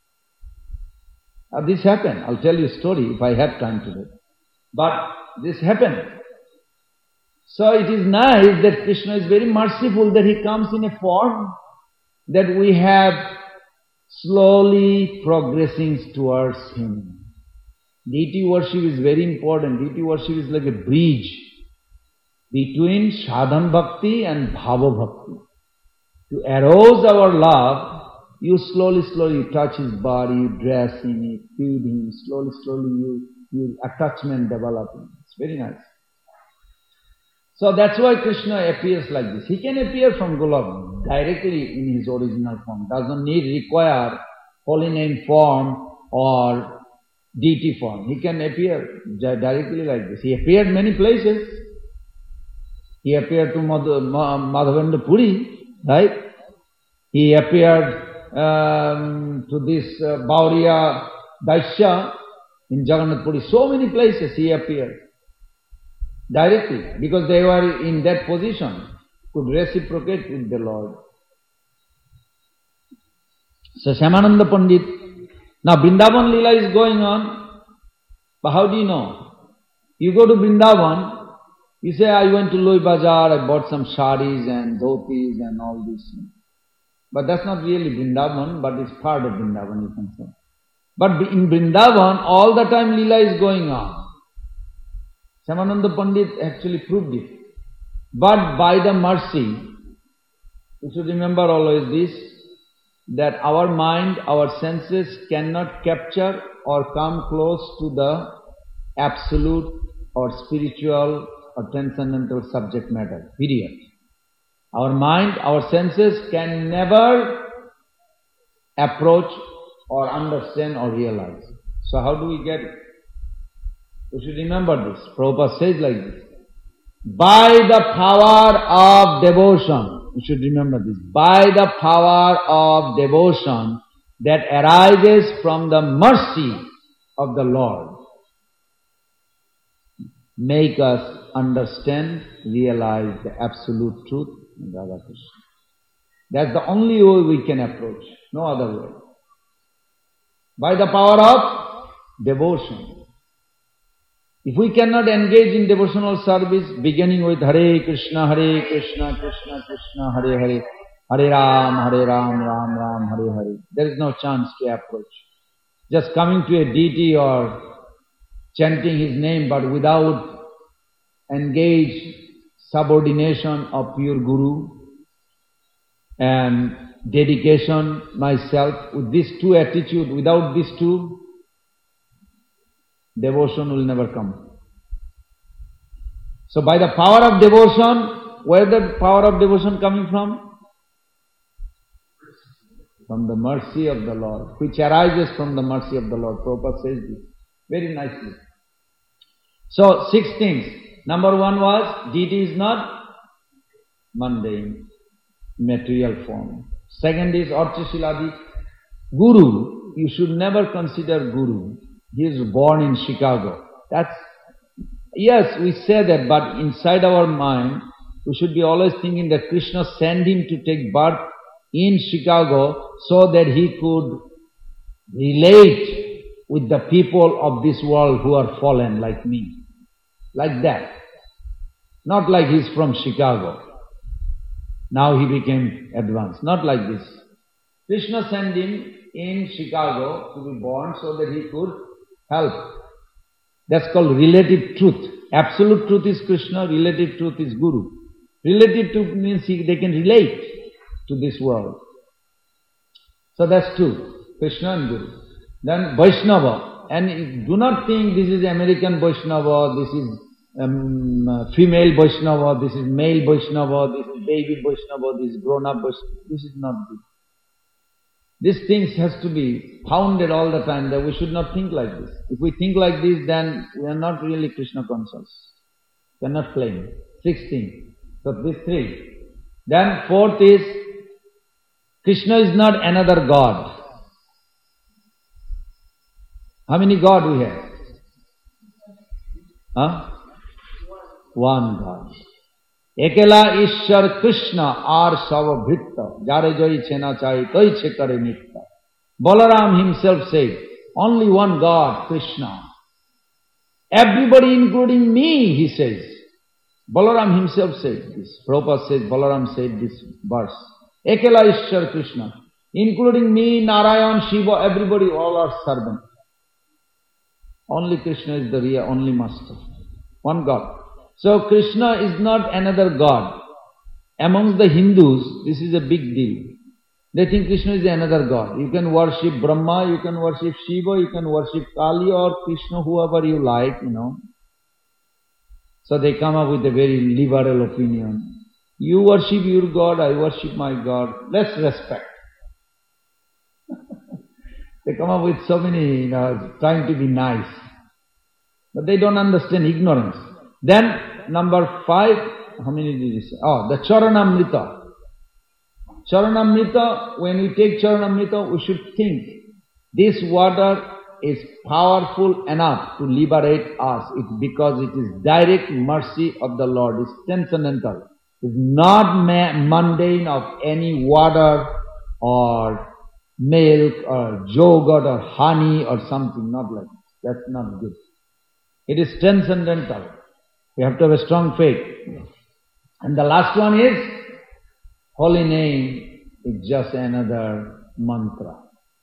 Uh, this happened. I'll tell you a story if I have time today. But this happened. So it is nice that Krishna is very merciful that he comes in a form that we have slowly progressing towards him. Deity worship is very important. Deity worship is like a bridge between sadhan bhakti and bhava bhakti. To arouse our love, you slowly, slowly you touch his body, you dress him, you feed him, slowly, slowly you, you attachment developing. It's very nice. So that's why Krishna appears like this. He can appear from Golok directly in his original form. Doesn't need require holy name form or deity form. He can appear directly like this. He appeared many places. He appeared to Madhavendra Puri, right? He appeared um, to this uh, Bauriya Daisya in Jagannath Puri. So many places he appeared. Directly, because they were in that position, could reciprocate with the Lord. So Shyamananda Pandit, now Vrindavan Leela is going on, but how do you know? You go to Vrindavan, you say, I went to Loi Bazaar, I bought some saris and dhotis and all this. But that's not really Vrindavan, but it's part of Vrindavan, you can say. But in Vrindavan, all the time Leela is going on. Shyamananda Pandit actually proved it. But by the mercy, you should remember always this, that our mind, our senses cannot capture or come close to the absolute or spiritual or transcendental subject matter, period. Our mind, our senses can never approach or understand or realize. So how do we get it? You should remember this. Prabhupada says like this. By the power of devotion, you should remember this. By the power of devotion that arises from the mercy of the Lord, make us understand, realize the absolute truth in Radha Krishna. That's the only way we can approach, no other way. By the power of devotion. If we cannot engage in devotional service, beginning with Hare Krishna, Hare Krishna, Krishna Krishna, Hare Hare, Hare Ram, Hare Ram, Ram Ram, Hare Hare, there is no chance to approach. Just coming to a deity or chanting his name, but without engaged subordination of pure Guru and dedication myself, with these two attitude, without these two, devotion will never come. So by the power of devotion, where the power of devotion coming from? From the mercy of the Lord, which arises from the mercy of the Lord. Prabhupada says this very nicely. So, six things. Number one was, deity is not mundane, material form. Second is, Archashiladi. Guru, you should never consider Guru. He is born in Chicago. That's, yes, we say that, but inside our mind, we should be always thinking that Krishna sent him to take birth in Chicago so that he could relate with the people of this world who are fallen like me. Like that. Not like he's from Chicago. Now he became advanced. Not like this. Krishna sent him in Chicago to be born so that he could help. That's called relative truth. Absolute truth is Krishna, relative truth is Guru. Relative truth means he, they can relate to this world. So that's two, Krishna and Guru. Then Vaishnava, and do not think this is American Vaishnava, this is um, female Vaishnava, this is male Vaishnava, this is baby Vaishnava, this is grown up Vaishnava. This is not good. These things has to be pounded all the time that we should not think like this. If we think like this, then we are not really Krishna conscious. We are not claim. Sixteen. So these three. Then fourth is, Krishna is not another God. How many God we have? Huh? One God. Ekela Ishwar Krishna ar Savabhritta Jare Jai Chena Chai Toi Chekare Nitta. Balaram himself said, only one God, Krishna. Everybody including me, he says. Balaram himself said this. Prabhupada says, Balaram said this verse. Ekela Ishwar Krishna. Including me, Narayan, Shiva, everybody, all are servants. Only Krishna is the real, only master. One God. So Krishna is not another God. Amongst the Hindus, this is a big deal. They think Krishna is another God. You can worship Brahma, you can worship Shiva, you can worship Kali or Krishna, whoever you like, you know. So they come up with a very liberal opinion. You worship your God, I worship my God. Let's respect. They come up with so many, you know, trying to be nice. But they don't understand ignorance. Then, number five, how many did you say? Oh, the Charanamrita. Charanamrita, when we take Charanamrita, we should think, this water is powerful enough to liberate us. It's because it is direct mercy of the Lord. It's transcendental. It's not mundane of any water or milk or yogurt or honey or something, not like that. That's not good. It is transcendental. We have to have a strong faith. And the last one is, holy name is just another mantra.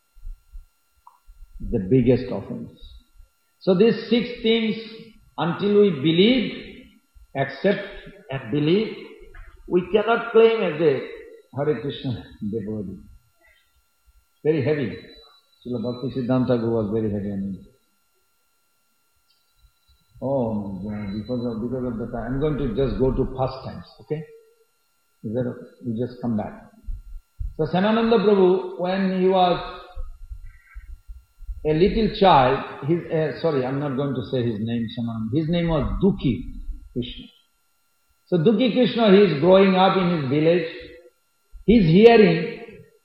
The biggest offense. So these six things, until we believe, accept and believe, we cannot claim as a Hare Krishna devotee. Very heavy. Srila Bhakti Siddhanta Thakur was very heavy on me. Oh my God, because of, because of the time. I'm going to just go to past times, okay? Is that okay? We just come back. So Sanananda Prabhu, when he was a little child, his, uh, sorry, I'm not going to say his name, Sanananda. His name was Dukhi Krishna. So Dukhi Krishna, he is growing up in his village. He is hearing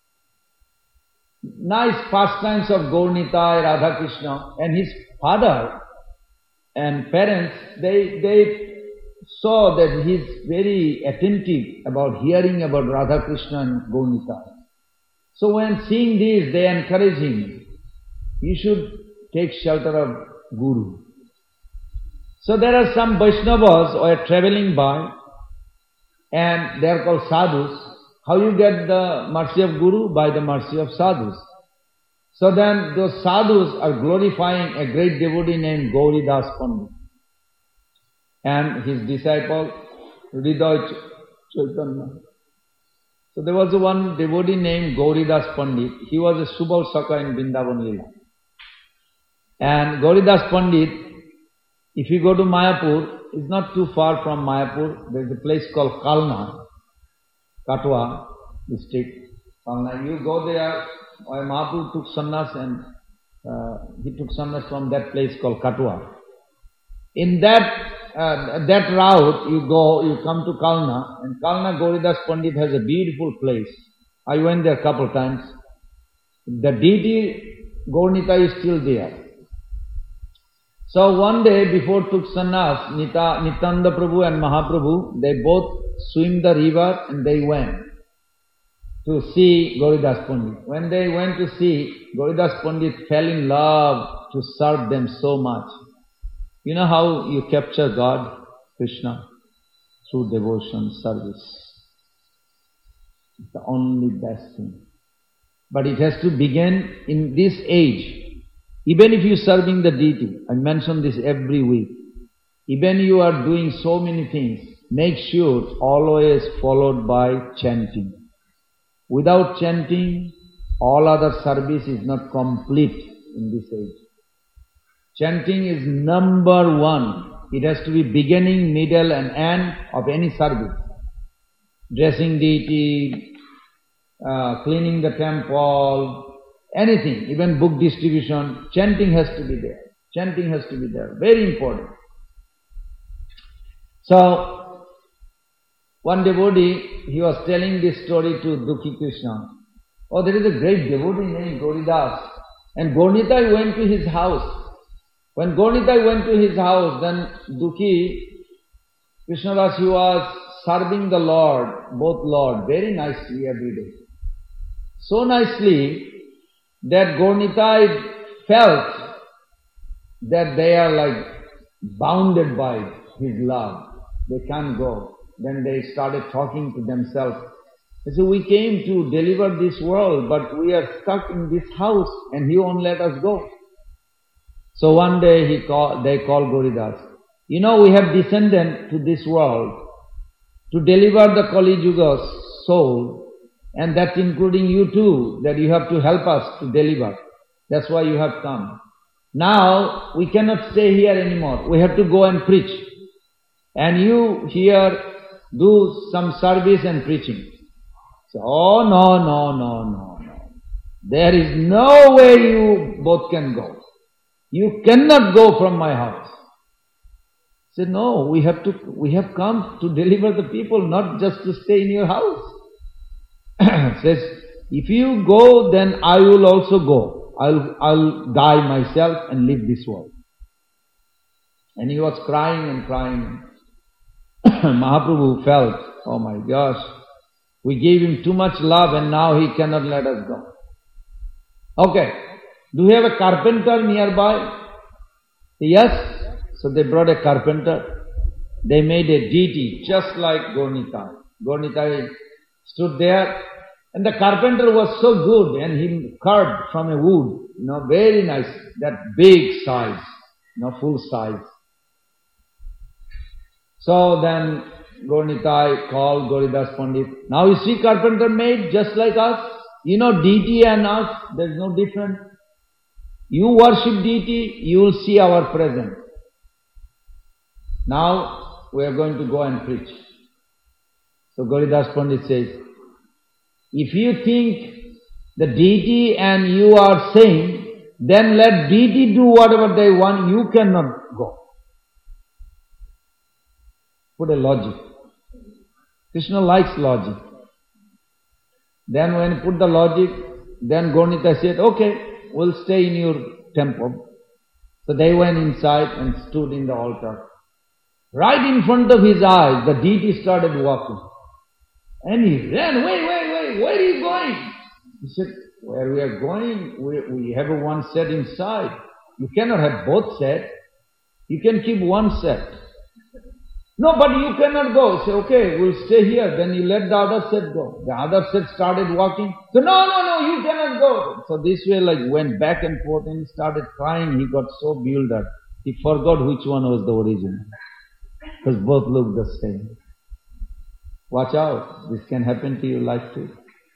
nice pastimes of Gaurnitai, Radha Krishna, and his father and parents, they, they saw that he is very attentive about hearing about Radha Krishna and Gaurnitai. So when seeing this, they encourage him, you should take shelter of Guru. So there are some Vaishnavas who are traveling by, and they are called sadhus. How you get the mercy of Guru? By the mercy of sadhus. So then those sadhus are glorifying a great devotee named Gauridas Pandit and his disciple Hriday Chaitanya. So there was one devotee named Gauridas Pandit. He was a Subal-Saka in Vrindavan Lila. And Gauridas Pandit, if you go to Mayapur, it's not too far from Mayapur. There is a place called Kalna, Katwa district. Kalna. You go there, or Mahaprabhu took sannyas and uh, he took sannyas from that place called Katwa. In that uh, that route, you go, you come to Kalna, and Kalna Gauridas Pandit has a beautiful place. I went there a couple of times. The deity Gaurnitai is still there. So one day before took sannyas, Nita, Nityananda Prabhu and Mahaprabhu, they both swim the river and they went to see Gauridas Pandit. When they went to see, Gauridas Pandit fell in love to serve them so much. You know how you capture God, Krishna? Through devotion, service. It's the only best thing. But it has to begin in this age. Even if you are serving the deity, I mention this every week, even you are doing so many things, make sure always followed by chanting. Without chanting, all other service is not complete in this age. Chanting is number one. It has to be beginning, middle and end of any service. Dressing deity, uh, cleaning the temple, anything, even book distribution, chanting has to be there. Chanting has to be there. Very important. So, one devotee, he was telling this story to Dukhi Krishna. Oh, there is a great devotee named Gauridas. And Gaurnitai went to his house. When Gaurnitai went to his house, then Dukhi, Krishnadas, he was serving the Lord, both Lord, very nicely every day. So nicely that Gaurnitai felt that they are like bounded by his love. They can't go. Then they started talking to themselves. They said, we came to deliver this world, but we are stuck in this house and he won't let us go. So one day he call, they called Gauridas. You know, we have descended to this world to deliver the Kali Yuga soul, and that's including you too, that you have to help us to deliver. That's why you have come. Now, we cannot stay here anymore. We have to go and preach. And you here do some service and preaching. So, oh no, no, no, no, no. There is no way you both can go. You cannot go from my house. I said, no, we have to, we have come to deliver the people, not just to stay in your house. Says, if you go, then I will also go. I'll, I'll die myself and leave this world. And he was crying and crying. Mahaprabhu felt, oh my gosh, we gave him too much love and now he cannot let us go. Okay, do we have a carpenter nearby? Yes. So they brought a carpenter. They made a deity just like Gaurnitai. Gaurnitai stood there and the carpenter was so good and he carved from a wood, you know, very nice, that big size, you know, full size. So then Gaurnitai called Gauridas Pandit. Now you see carpenter made just like us. You know, deity and us, there is no difference. You worship deity, you will see our presence. Now we are going to go and preach. So Gauridas Pandit says, if you think the deity and you are same, then let deity do whatever they want, you cannot go. Put a logic. Krishna likes logic. Then when you put the logic, then Gaurnitai said, okay, we'll stay in your temple. So they went inside and stood in the altar. Right in front of his eyes, the deity started walking. And he ran, wait, wait, wait, where are you going? He said, where we are going, we, we have a one set inside. You cannot have both set. You can keep one set. No, but you cannot go. He said, okay, we'll stay here. Then you let the other set go. The other set started walking. So, no, no, no, you cannot go. So this way like went back and forth and he started crying. He got so bewildered. He forgot which one was the original. Because both look the same. Watch out. This can happen to your life too.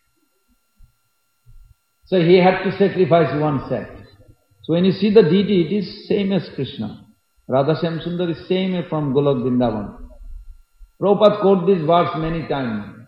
So he had to sacrifice one set. So when you see the deity, it is same as Krishna. Radha Shyam Sundar is same from Golok Vrindavan. Prabhupada quote this verse many times.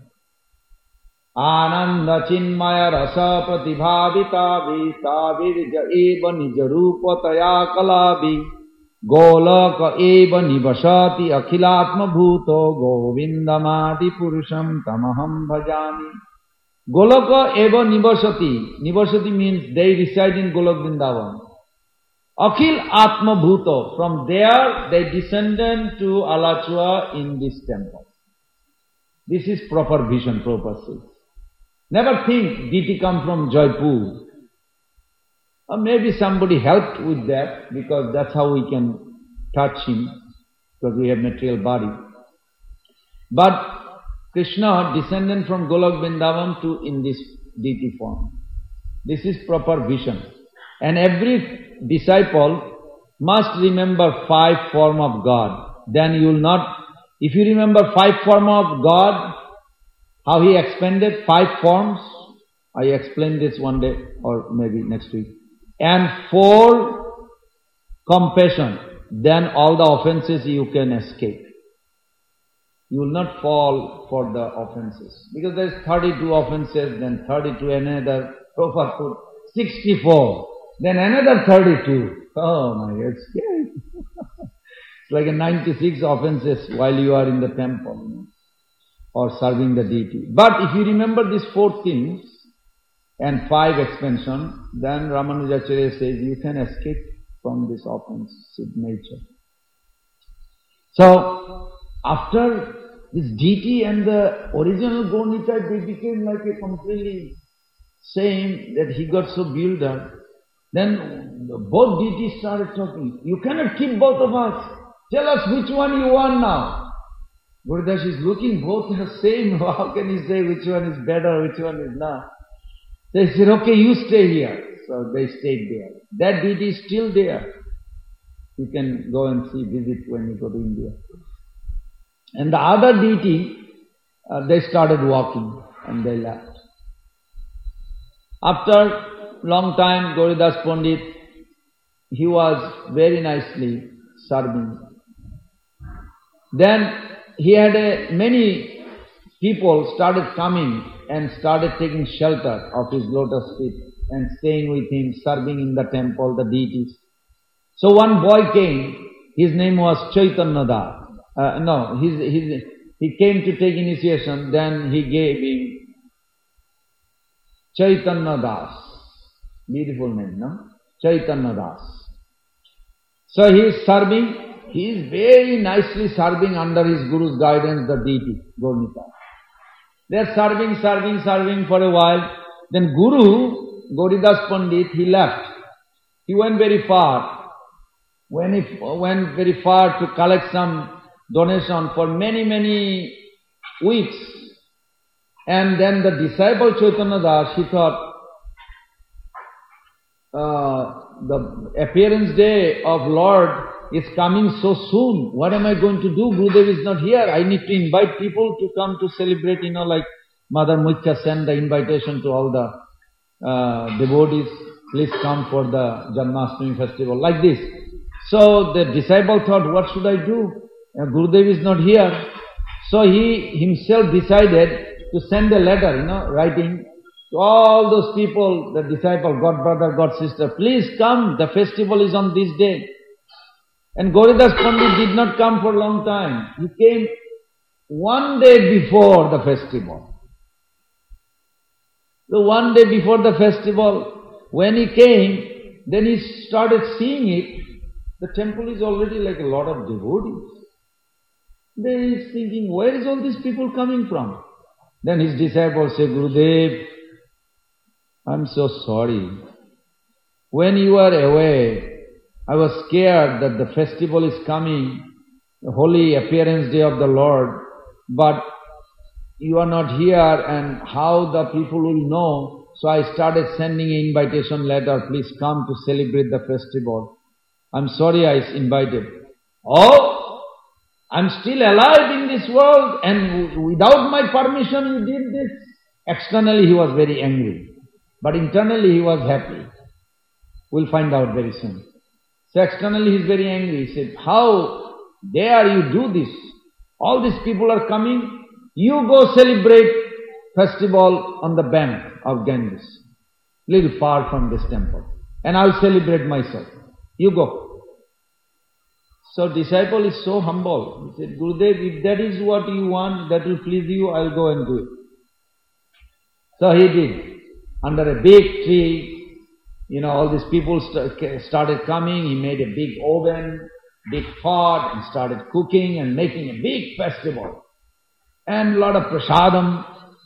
Ananda chinmaya rasa pratibhavita visavirja eva nijarupataya kalavi golaka eva nivasati akhilatma bhuto govindamadi purusham tamaham bhajami. Golaka eva nivasati. Nivasati means they reside in Golok Vrindavan. Akhil Atma Bhuto. From there they descended to Alachua in this temple. This is proper vision, Prabhupada says. Never think deity come from Jaipur. Or maybe somebody helped with that because that's how we can touch him because we have material body. But Krishna descended from Golok Vrindavan to in this deity form. This is proper vision. And every disciple must remember five form of God. Then you will not, if you remember five form of God, how he expanded five forms, I explained this one day or maybe next week. And four compassion, then all the offenses you can escape. You will not fall for the offenses. Because there is thirty-two offenses, then thirty-two another, Prabhupada put sixty-four. Then another thirty-two. Oh my, it's scary. It's like a ninety-six offenses while you are in the temple, you know, or serving the deity. But if you remember these four things and five expansion, then Ramanujacharya says you can escape from this offensive nature. So, after this deity and the original Gaura-Nitai, they became like a completely same that he got so bewildered. Then both deities started talking. You cannot keep both of us. Tell us which one you want now. Gurudas is looking, both are same. How can he say which one is better, which one is not? They said, okay, you stay here. So they stayed there. That deity is still there. You can go and see, visit when you go to India. And the other deity, uh, they started walking and they left. After long time, Gauridas Pandit, he was very nicely serving. Then he had a, many people started coming and started taking shelter of his lotus feet and staying with him, serving in the temple, the deities. So one boy came, his name was Chaitanya Das. Uh, no, his, his, he came to take initiation, then he gave him Chaitanya Das. Beautiful name, no? Chaitanya Das. So he is serving, he is very nicely serving under his Guru's guidance, the deity, Gaura-Nitai. They are serving, serving, serving for a while. Then Guru, Gauridas Pandit, he left. He went very far. When he went very far to collect some donation for many, many weeks. And then the disciple Chaitanya Das, he thought, uh, the appearance day of Lord is coming so soon. What am I going to do? Gurudev is not here. I need to invite people to come to celebrate, you know, like Mother Mukhya sent the invitation to all the uh, devotees. Please come for the Janmashtami festival, like this. So the disciple thought, what should I do? Uh, Gurudev is not here. So he himself decided to send a letter, you know, writing to all those people, the disciple, God brother, God sister, please come, the festival is on this day. And Gauridas Pandit did not come for a long time. He came one day before the festival. So one day before the festival, when he came, then he started seeing it. The temple is already like a lot of devotees. Then he's thinking, where is all these people coming from? Then his disciples say, Gurudev, I'm so sorry. When you were away, I was scared that the festival is coming, the holy appearance day of the Lord, but you are not here and how the people will know. So I started sending an invitation letter, please come to celebrate the festival. I'm sorry I invited. Oh, I'm still alive in this world and without my permission you did this. Externally he was very angry, but internally he was happy. We'll find out very soon. So externally he is very angry. He said, how dare you do this? All these people are coming. You go celebrate festival on the bank of Ganges, little far from this temple. And I'll celebrate myself. You go. So disciple is so humble. He said, Gurudev, if that is what you want, that will please you, I'll go and do it. So he did. Under a big tree, you know, all these people st- started coming. He made a big oven, big pot, and started cooking and making a big festival. And a lot of prasadam.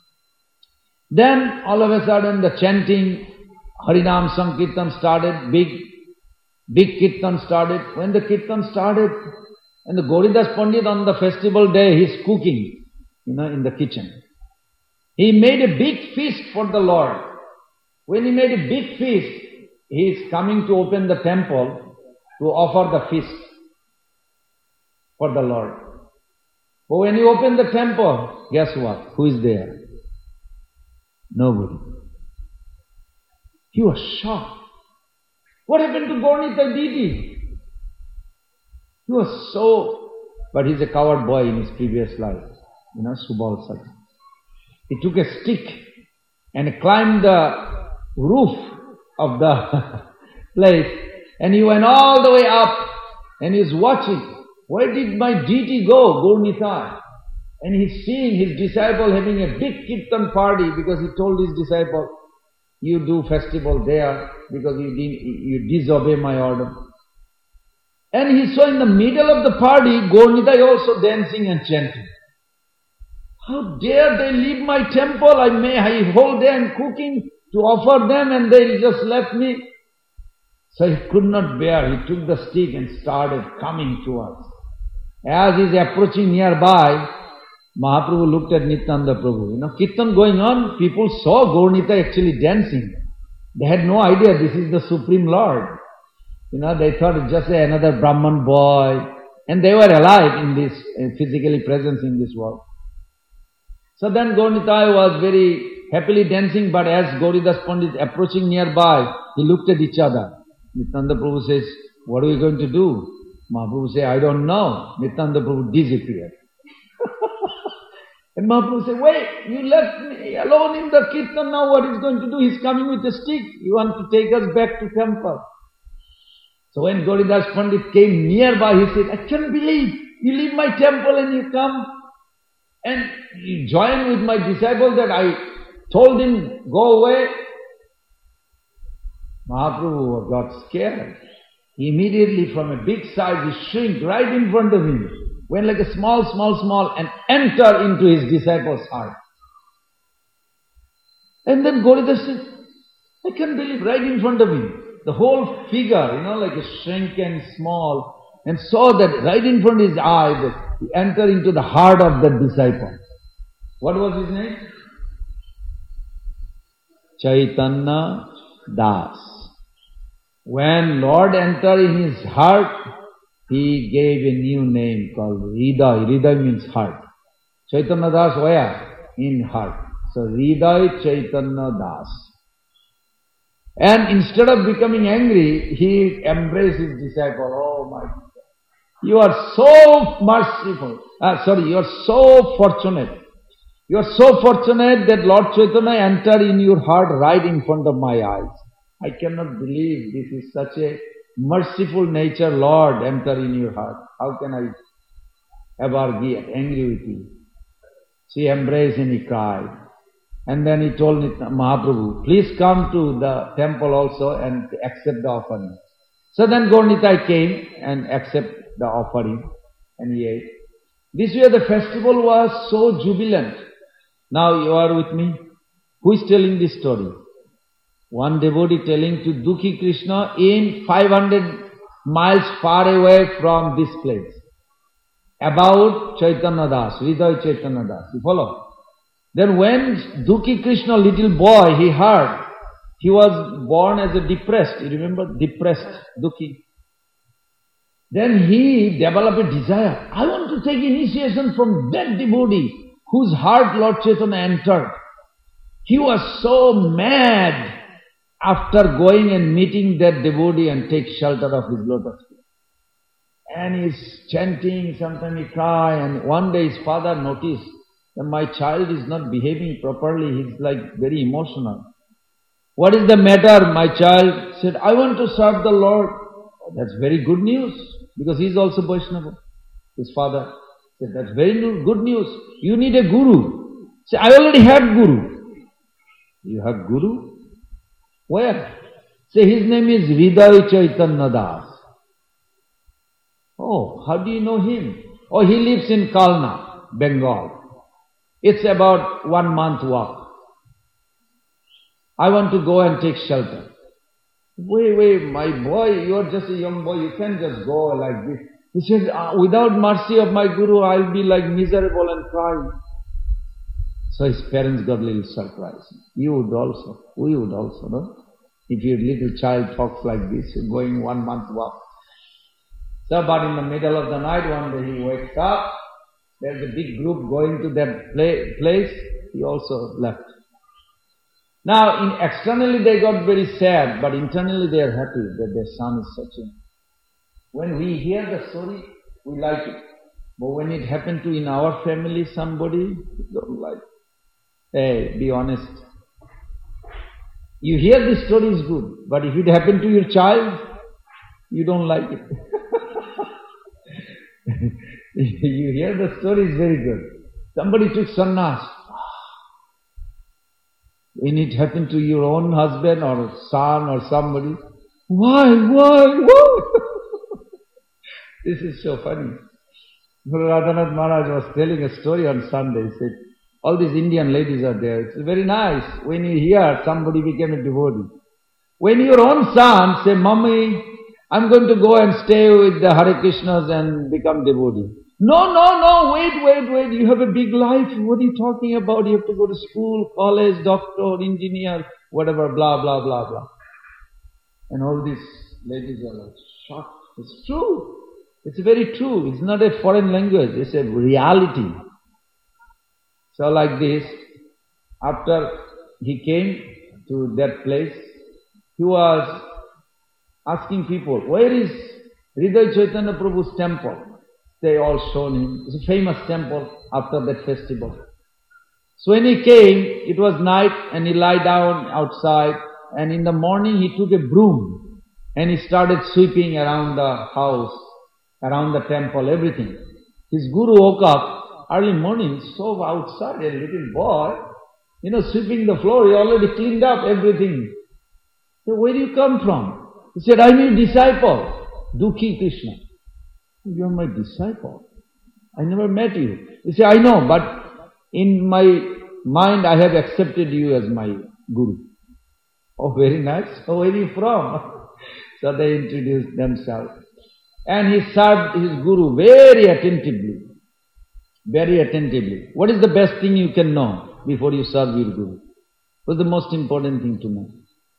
Then all of a sudden the chanting, Harinam Sankirtan started, big, big Kirtan started. When the Kirtan started, and the Gauridas Pandit on the festival day, he's cooking, you know, in the kitchen. He made a big feast for the Lord. When he made a big feast, he is coming to open the temple to offer the feast for the Lord. But when he opened the temple, guess what? Who is there? Nobody. He was shocked. What happened to Gaurnita deity? He was so, but he's a coward boy in his previous life. You know, Subal Sat. He took a stick and climbed the roof of the place and he went all the way up and he was watching. Where did my deity go, Gaurnita? And he's seeing his disciple having a big kirtan party because he told his disciple, you do festival there because you, you disobey my order. And he saw in the middle of the party, Gaurnita also dancing and chanting. How dare they leave my temple? I may I whole day I'm cooking to offer them and they just left me. So he could not bear. He took the stick and started coming towards. As he is approaching nearby, Mahaprabhu looked at Nityananda Prabhu. You know, Kirtan going on, people saw Gaurnita actually dancing. They had no idea this is the Supreme Lord. You know, they thought it's just another Brahman boy. And they were alive in this, uh, physically present in this world. So then Gaurnita was very happily dancing, but as Gauridas Pandit approaching nearby, he looked at each other. Nityananda Prabhu says, what are we going to do? Mahaprabhu says, I don't know. Nityananda Prabhu disappeared. And Mahaprabhu said, wait, you left me alone in the Kirtan, now what is going to do? He's coming with a stick. You want to take us back to temple. So when Gauridas Pandit came nearby, he said, I can't believe you leave my temple and you come and you join with my disciple that I told him, go away. Mahaprabhu got scared. He immediately from a big size, he shrink right in front of him. Went like a small, small, small and enter into his disciple's heart. And then Gauridas said, I can't believe right in front of him. The whole figure, you know, like a shrink and small, and saw that right in front of his eye that he entered into the heart of the disciple. What was his name? Chaitanya Das. When Lord entered in his heart, he gave a new name called Hriday. Hriday means heart. Chaitanya Das where? In heart. So Hriday Chaitanya Das. And instead of becoming angry, he embraced his disciple. Oh my God. You are so merciful. Ah, sorry, you are so fortunate. You are so fortunate that Lord Chaitanya entered in your heart right in front of my eyes. I cannot believe this is such a merciful nature, Lord, enter in your heart. How can I ever get angry with you? She embraced and he cried. And then he told Mahaprabhu, please come to the temple also and accept the offering. So then Gaurnita came and accepted the offering and he ate. This way the festival was so jubilant. Now you are with me. Who is telling this story? One devotee telling to Dukhi Krishna in five hundred miles far away from this place. About Chaitanya Das, Hridaya Chaitanya Das. You follow? Then when Dukhi Krishna, little boy, he heard, he was born as a depressed, you remember? Depressed, Dukhi. Then he developed a desire. I want to take initiation from that devotee whose heart Lord Chaitanya entered. He was so mad after going and meeting that devotee and take shelter of his lotus feet. And he's chanting, sometimes he cry, and one day his father noticed that my child is not behaving properly, he's like very emotional. What is the matter, my child? Said, I want to serve the Lord. Oh, that's very good news, because he is also Vaishnava. His father said, that's very good news. You need a guru. Say, I already had guru. You have guru? Where? Say, his name is Hridaya Chaitanya Das. Oh, how do you know him? Oh, he lives in Kalna, Bengal. It's about one month walk. I want to go and take shelter. Wait, wait, my boy, you are just a young boy, you can't just go like this. He said, ah, without mercy of my guru, I'll be like miserable and cry. So his parents got a little surprised. You would also, we would also, no? If your little child talks like this, going one month walk. So, but in the middle of the night, one day he wakes up, there's a big group going to that place, he also left. Now, in externally they got very sad, but internally they are happy that their son is such a... When we hear the story, we like it. But when it happened to in our family somebody, we don't like it. Hey, be honest. You hear this story is good, but if it happened to your child, you don't like it. You hear the story is very good. Somebody took sannyas. When it happened to your own husband or son or somebody, why, why, why? This is so funny. Guru Radhanath Maharaj was telling a story on Sunday. He said, all these Indian ladies are there. It's very nice when you hear somebody became a devotee. When your own son say, Mommy, I'm going to go and stay with the Hare Krishnas and become devotee. No, no, no, wait, wait, wait, you have a big life. What are you talking about? You have to go to school, college, doctor, engineer, whatever, blah, blah, blah, blah. And all these ladies are like shocked. It's true. It's very true. It's not a foreign language. It's a reality. So like this, after he came to that place, he was asking people, where is Hridaya Chaitanya Prabhu's temple? They all shown him. It's a famous temple after that festival. So when he came, it was night and he lay down outside, and in the morning he took a broom and he started sweeping around the house, around the temple, everything. His guru woke up early morning, saw outside a little boy, you know, sweeping the floor. He already cleaned up everything. So where do you come from? He said, I'm your disciple, Dukhi Krishna. You are my disciple. I never met you. He said, I know, but in my mind I have accepted you as my guru. Oh, very nice. Oh, where are you from? So they introduced themselves. And he served his guru very attentively. Very attentively. What is the best thing you can know before you serve your guru? What's the most important thing to know?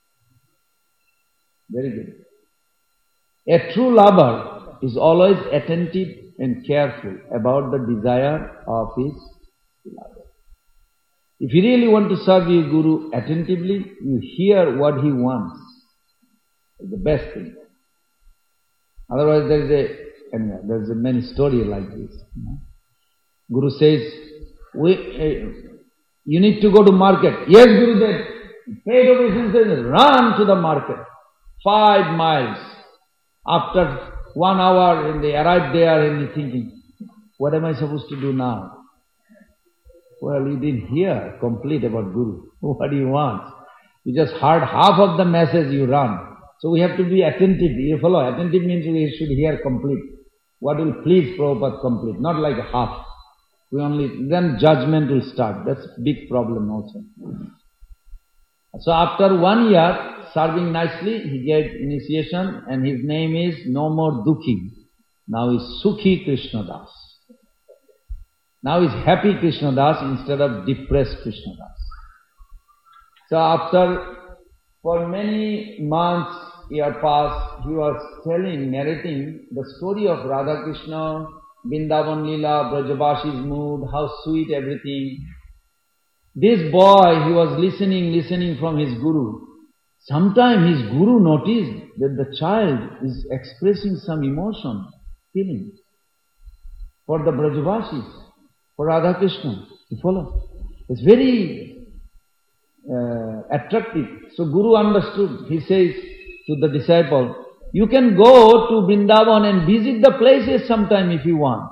Very good. A true lover is always attentive and careful about the desire of his beloved. If you really want to serve your guru attentively, you hear what he wants. It's the best thing. Otherwise there is a, anyway, there is a many story like this. You know? Guru says, we, uh, you need to go to market. Yes, Gurudev. Paid obeisance, run to the market. Five miles. After one hour, and they arrived there and you're thinking, what am I supposed to do now? Well, you didn't hear complete about Guru. What do you want? You just heard half of the message, you run. So we have to be attentive. You follow? Attentive means we should hear complete. what will please Prabhupada complete, not like half. We only, then judgment will start. That's a big problem also. So after one year, serving nicely, he gave initiation and his name is no more Dukhi. Now is Sukhi Krishnadas. Now is happy Krishnadas instead of depressed Krishnadas. So after, for many months, year passed, he was telling, narrating the story of Radha Krishna, Vrindavan Leela, Brajavashi's mood, how sweet everything. This boy, he was listening, listening from his guru. Sometime his guru noticed that the child is expressing some emotion, feeling for the Brajavashis, for Radha Krishna. You follow? It's very uh, attractive. So guru understood. He says to the disciple, you can go to Vrindavan and visit the places sometime if you want.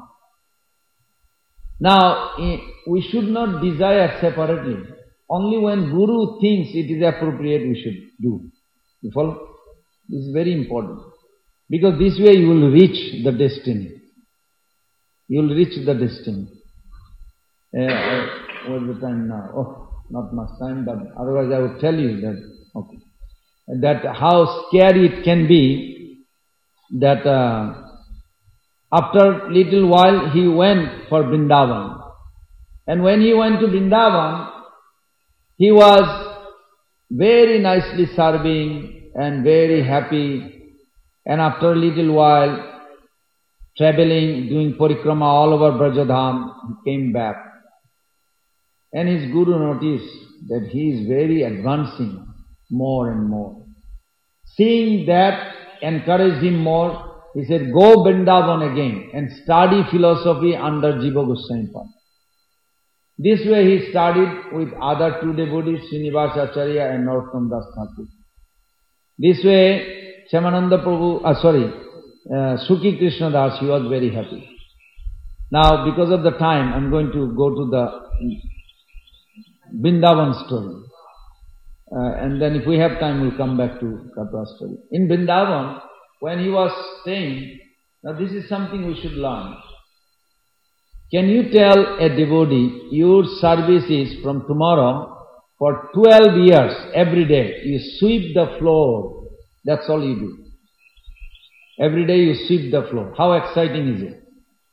Now, we should not desire separately. Only when Guru thinks it is appropriate we should do. You follow? This is very important. Because this way you will reach the destiny. You will reach the destiny. Uh, what's the time now? Oh, not much time, but otherwise I would tell you that, okay. That how scary it can be that uh, after little while he went for Vrindavan. And when he went to Vrindavan, he was very nicely serving and very happy. And after a little while, traveling, doing parikrama all over Brajadham, he came back. And his guru noticed that he is very advancing more and more. Seeing that encouraged him more. He said, go Vrindavan again and study philosophy under Jiva Goswami Pad. This way he studied with other two devotees, Srinivasa Acharya and Narottam Das Thakur. This way, Shyamananda Prabhu, uh, sorry, uh, Sukhi Krishna Das, he was very happy. Now, because of the time, I'm going to go to the Vrindavan story. Uh, and then if we have time, we'll come back to Kapra story. In Vrindavan, when he was staying, now this is something we should learn. Can you tell a devotee, your service is from tomorrow for twelve years, every day, you sweep the floor. That's all you do. Every day you sweep the floor. How exciting is it?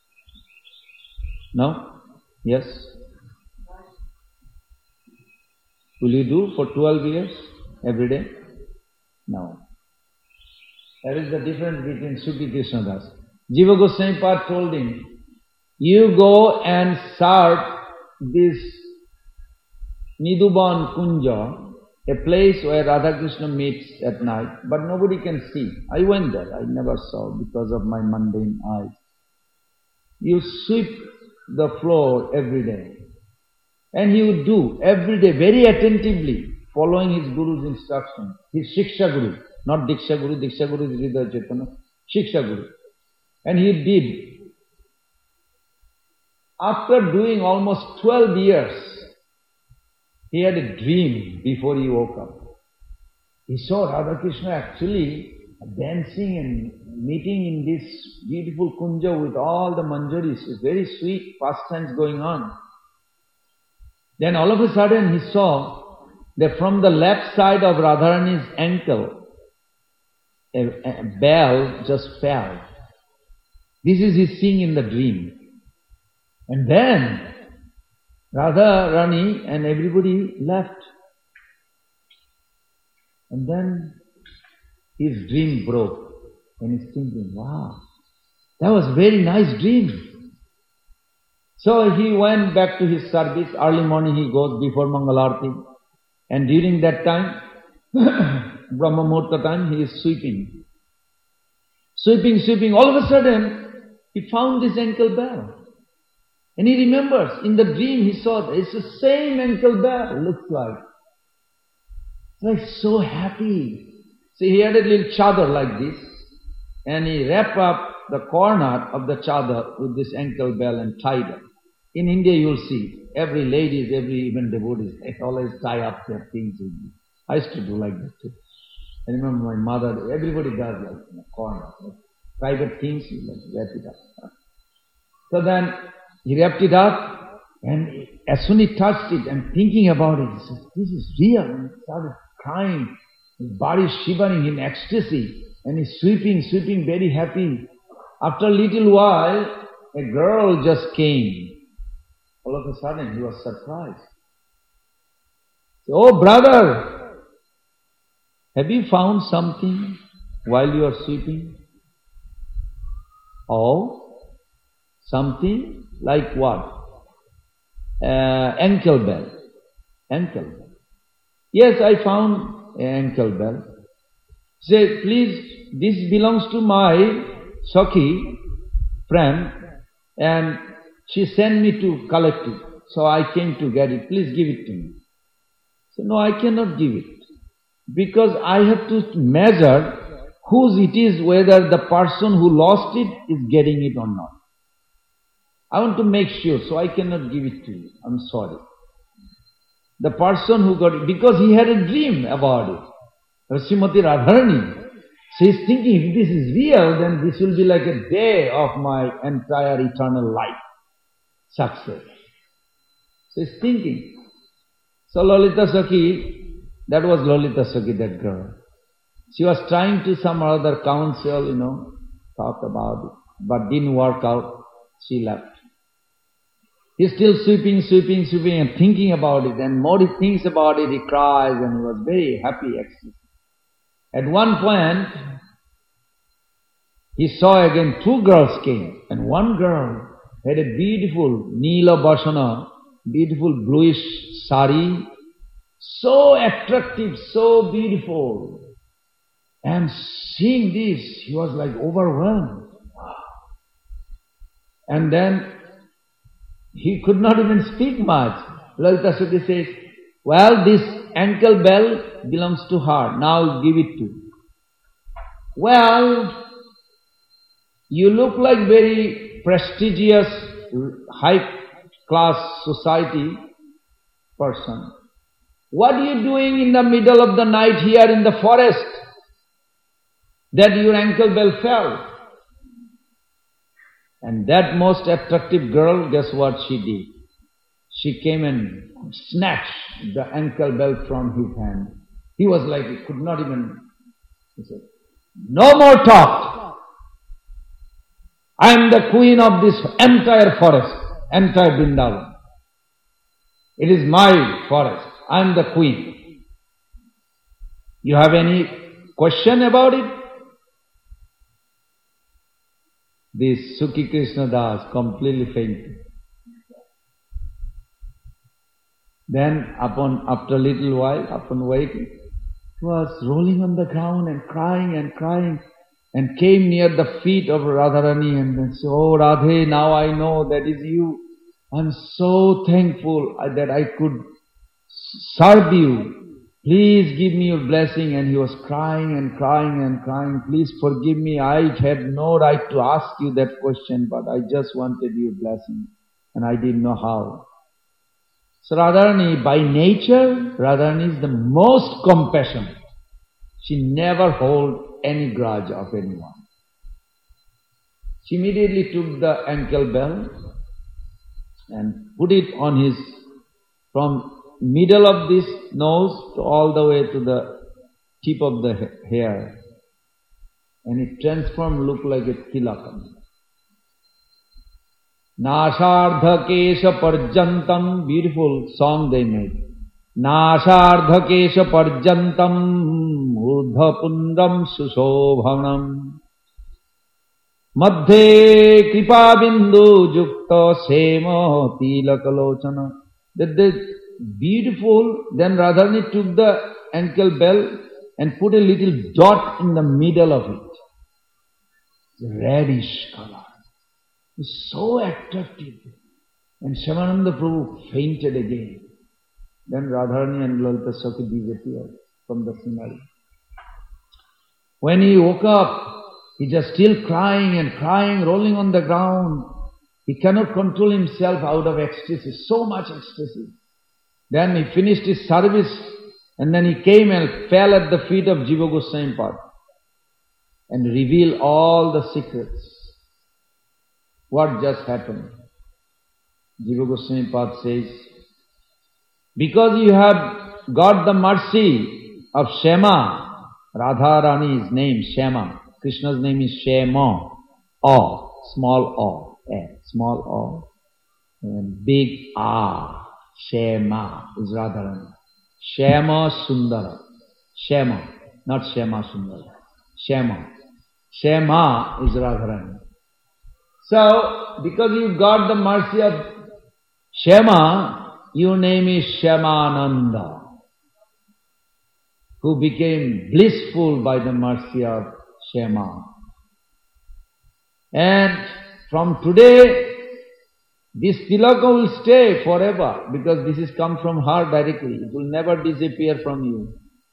No? Yes? Will you do for twelve years, every day? No. That is the difference between Sukhi Krishna Das. Jiva Goswami Pad told him, you go and serve this Nidhuban Kunja, a place where Radha Krishna meets at night, but nobody can see. I went there, I never saw because of my mundane eyes. You sweep the floor every day. And he would do every day very attentively, following his Guru's instruction, his Shiksha Guru. Not Diksha Guru, Diksha Guru is Hridaya Chaitanya, Shiksha Guru. And he did. After doing almost twelve years, he had a dream before he woke up. He saw Radha Krishna actually dancing and meeting in this beautiful kunja with all the manjaris. It's very sweet pastimes going on. Then all of a sudden he saw that from the left side of Radharani's ankle, A, a bell just fell. This is his seeing in the dream. And then Radha Rani and everybody left. And then his dream broke. And he's thinking, wow, that was a very nice dream. So he went back to his service. Early morning he goes before Mangalarti. And during that time, Brahma Muhurta time, he is sweeping. Sweeping, sweeping. All of a sudden, he found this ankle bell. And he remembers, in the dream he saw, it's the same ankle bell, looks like. So he's so happy. So he had a little chadar like this, and he wrapped up the corner of the chadar with this ankle bell and tied it. In India you will see, every ladies, every even devotees, they always tie up their things with this. I used to do like that too. I remember my mother, everybody does like in a corner. Private things, you like wrap it up. So then he wrapped it up, and as soon as he touched it and thinking about it, he said, this is real. And he started crying, his body shivering in ecstasy, and he's sweeping, sweeping, very happy. After a little while, a girl just came. All of a sudden, he was surprised. He said, oh brother, have you found something while you are sweeping? Oh, something like what? Uh, ankle bell. Ankle bell. Yes, I found an ankle bell. Say, please, this belongs to my Sakhi friend, and she sent me to collect it. So I came to get it. Please give it to me. So no, I cannot give it. Because I have to measure whose it is, whether the person who lost it is getting it or not. I want to make sure, so I cannot give it to you. I'm sorry. The person who got it, because he had a dream about it. Srimati Radharani. So he's thinking, if this is real, then this will be like a day of my entire eternal life. Success. So he's thinking. So Lalita Sakhi, that was Lalita Sakhi, that girl. She was trying to some other counsel, you know, talk about it, but didn't work out. She left. He's still sweeping, sweeping, sweeping and thinking about it, and more he thinks about it, he cries, and he was very happy actually. At one point, he saw again two girls came, and one girl had a beautiful Neela Bashana, beautiful bluish sari, so attractive, so beautiful. And seeing this, he was like overwhelmed. And then he could not even speak much. Lalita Sakhi says, well, this ankle bell belongs to her, now give it to you. Well, you look like very prestigious, high-class society person. What are you doing in the middle of the night here in the forest that your ankle bell fell? And that most attractive girl, guess what she did? She came and snatched the ankle bell from his hand. He was like, he could not even, he said, no more talk. I am the queen of this entire forest, entire Vrindavan. It is my forest. I am the queen. You have any question about it? This Sukhi Krishna Das completely fainted. Then upon, after a little while, upon waking, he was rolling on the ground and crying and crying, and came near the feet of Radharani and then said, oh Radhe, now I know that is you. I'm so thankful that I could serve you. Please give me your blessing. And he was crying and crying and crying. Please forgive me. I had no right to ask you that question, but I just wanted your blessing and I didn't know how. So Radharani, by nature, Radharani is the most compassionate. She never holds any grudge of anyone. She immediately took the ankle bell and put it on his, from middle of this nose to all the way to the tip of the hair. And it transformed, looked like a tilakam. Nashardha Kesha Parjantam, beautiful song they made. Nashardha Kesha Parjantam, Urdha Pundam Sushobhanam. Madhe Kripa Bindu Jukta Sema Tilakalochana. That the beautiful, then Radharani took the ankle bell and put a little dot in the middle of it. Reddish color. It's so attractive. And Shyamananda Prabhu fainted again. Then Radharani and Lalita Sakhi disappeared from the scenery. When he woke up, he just still crying and crying, rolling on the ground. He cannot control himself out of ecstasy, so much ecstasy. Then he finished his service and then he came and fell at the feet of Jiva Goswami Pad and revealed all the secrets. what just happened? Jiva Goswami Pad says, because you have got the mercy of Shema, Radharani's name, Shema. Krishna's name is Shema, O, small O, A, small O, and big A, Shema is Radharani. Shema Sundara, Shema, not Shema Sundara, Shema. Shema is Radharani. So, because you got the mercy of Shema, your name is Shemananda, who became blissful by the mercy of Shema. And from today, this tilaka will stay forever, because this is come from her directly. It will never disappear from you.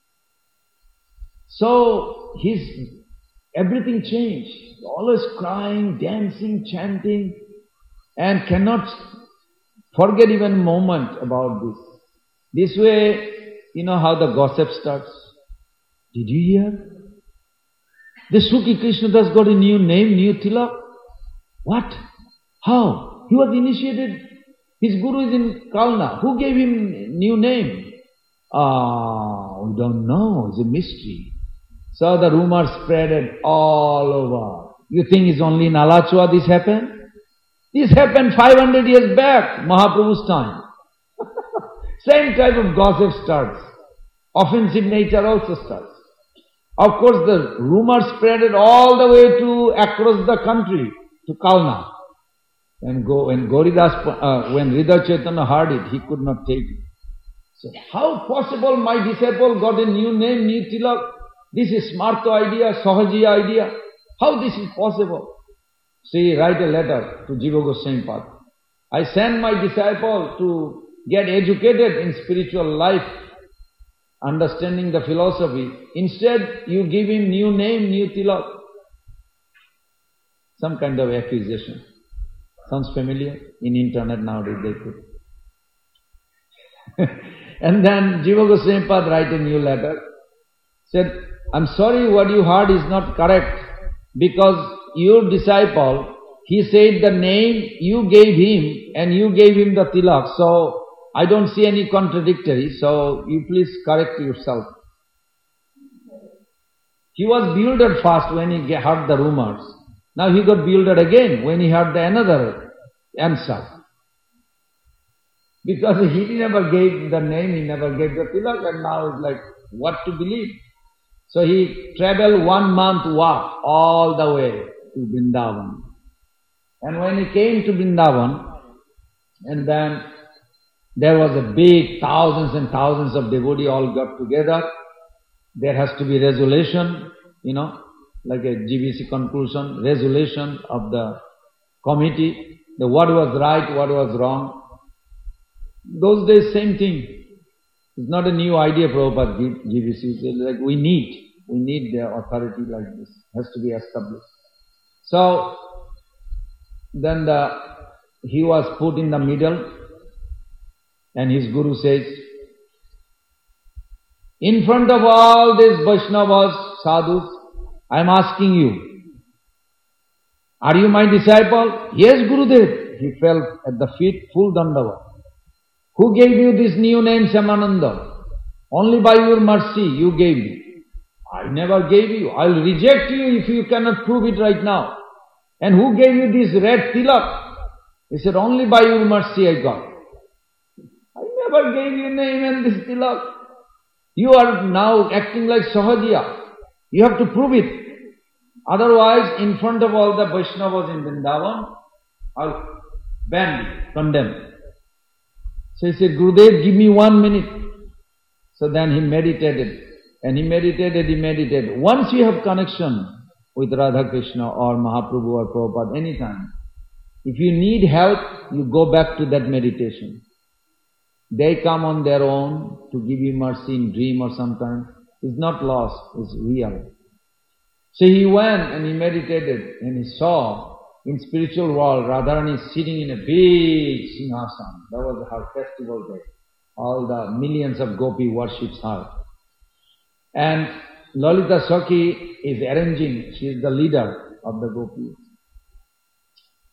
So, his everything changed. Always crying, dancing, chanting, and cannot forget even a moment about this. This way, you know how the gossip starts. Did you hear? The Suki Krishnadas got a new name, new tilak. What? How? He was initiated. His guru is in Kalna. Who gave him new name? Ah, we don't know. It's a mystery. So the rumor spread all over. You think it's only in Alachua this happened? This happened five hundred years back, Mahaprabhu's time. Same type of gossip starts. Offensive nature also starts. Of course, the rumor spread all the way to across the country, to Kalna. And go, when Gauridas, uh, when Hridaya Chaitanya heard it, he could not take it. So, how possible my disciple got a new name, new tilak? This is smarta idea, sahajiya idea. How this is possible? So he write a letter to Jiva Goswami Pad. I send my disciple to get educated in spiritual life, understanding the philosophy. Instead, you give him new name, new tilak. Some kind of accusation. Sounds familiar? In internet nowadays they put. And then Jiva Goswami Pad write a new letter. Said, I'm sorry, what you heard is not correct, because your disciple, he said the name you gave him and you gave him the tilak. So I don't see any contradictory. So you please correct yourself. He was bewildered first when he heard the rumors. Now he got bewildered again when he heard the another answer. Because he never gave the name, he never gave the tilak, and now it's like, what to believe? So he traveled one month walk all the way to Vrindavan. And when he came to Vrindavan, and then there was a big, thousands and thousands of devotees all got together. There has to be resolution, you know, like a G B C conclusion, resolution of the committee, the what was right, what was wrong. Those days, same thing. It's not a new idea Prabhupada gave G B C. It's like we need, we need the authority like this. It has to be established. So, then the, he was put in the middle, and his guru says, in front of all these Vaishnavas, sadhus, I am asking you, are you my disciple? Yes, Gurudev. He fell at the feet, full dandava. Who gave you this new name, Shamananda? Only by your mercy you gave me. I never gave you. I will reject you if you cannot prove it right now. And who gave you this red tilak? He said, only by your mercy I got. I never gave you name and this tilak. You are now acting like Sahajiya. You have to prove it. Otherwise, in front of all the Vaishnavas in Vrindavan, I'll ban you, condemn you. So he said, Gurudev, give me one minute. So then he meditated. And he meditated, he meditated. Once you have connection with Radha Krishna or Mahaprabhu or Prabhupada, anytime, if you need help, you go back to that meditation. They come on their own to give you mercy in dream or sometime. It's not lost, it's real. So he went and he meditated and he saw in spiritual world Radharani sitting in a big Singhasan. That was her festival day. All the millions of gopi worships her. And Lalita Sakhi is arranging, she is the leader of the gopis.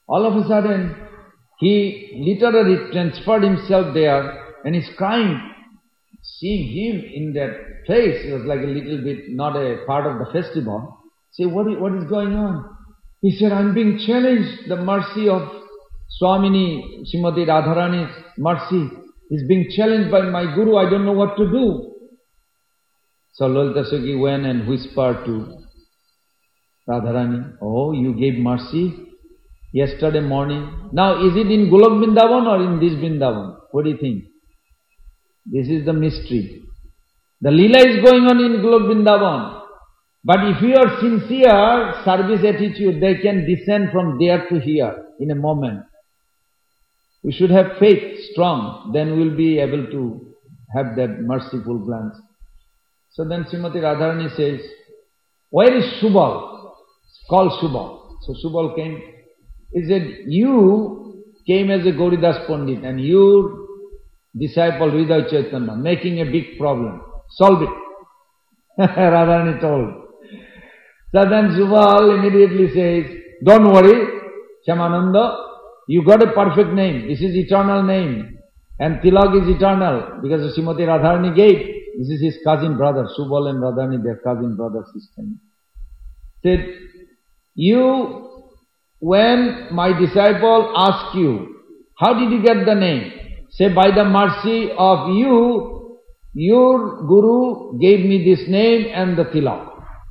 All of a sudden, he literally transferred himself there and he's crying. Seeing him in that place, it was like a little bit not a part of the festival. Say, what is, what is going on? He said, I'm being challenged. The mercy of Swamini, Srimati Radharani's mercy is being challenged by my Guru. I don't know what to do. So Lalita Sakhi went and whispered to Radharani, oh, you gave mercy yesterday morning. Now, is it in Golok Vrindavan or in this Vrindavan? What do you think? This is the mystery. The Leela is going on in Golok Vrindavan. But if you are sincere service attitude, they can descend from there to here in a moment. We should have faith strong, then we will be able to have that merciful glance. So then Srimati Radharani says, where is Subal? It's called Subal. So Subal came. He said, you came as a Gauridas Pandit and your disciple Hridaya Chaitanya making a big problem. Solve it. Radharani told. So then Subal immediately says, don't worry, Shyamananda, you got a perfect name. This is eternal name. And Tilak is eternal because Srimati Radharani gave. This is his cousin brother. Subal and Radharani, their cousin brother sister. Said, you, when my disciple asked you, how did you get the name? Say, by the mercy of you, your Guru gave me this name and the Tilak.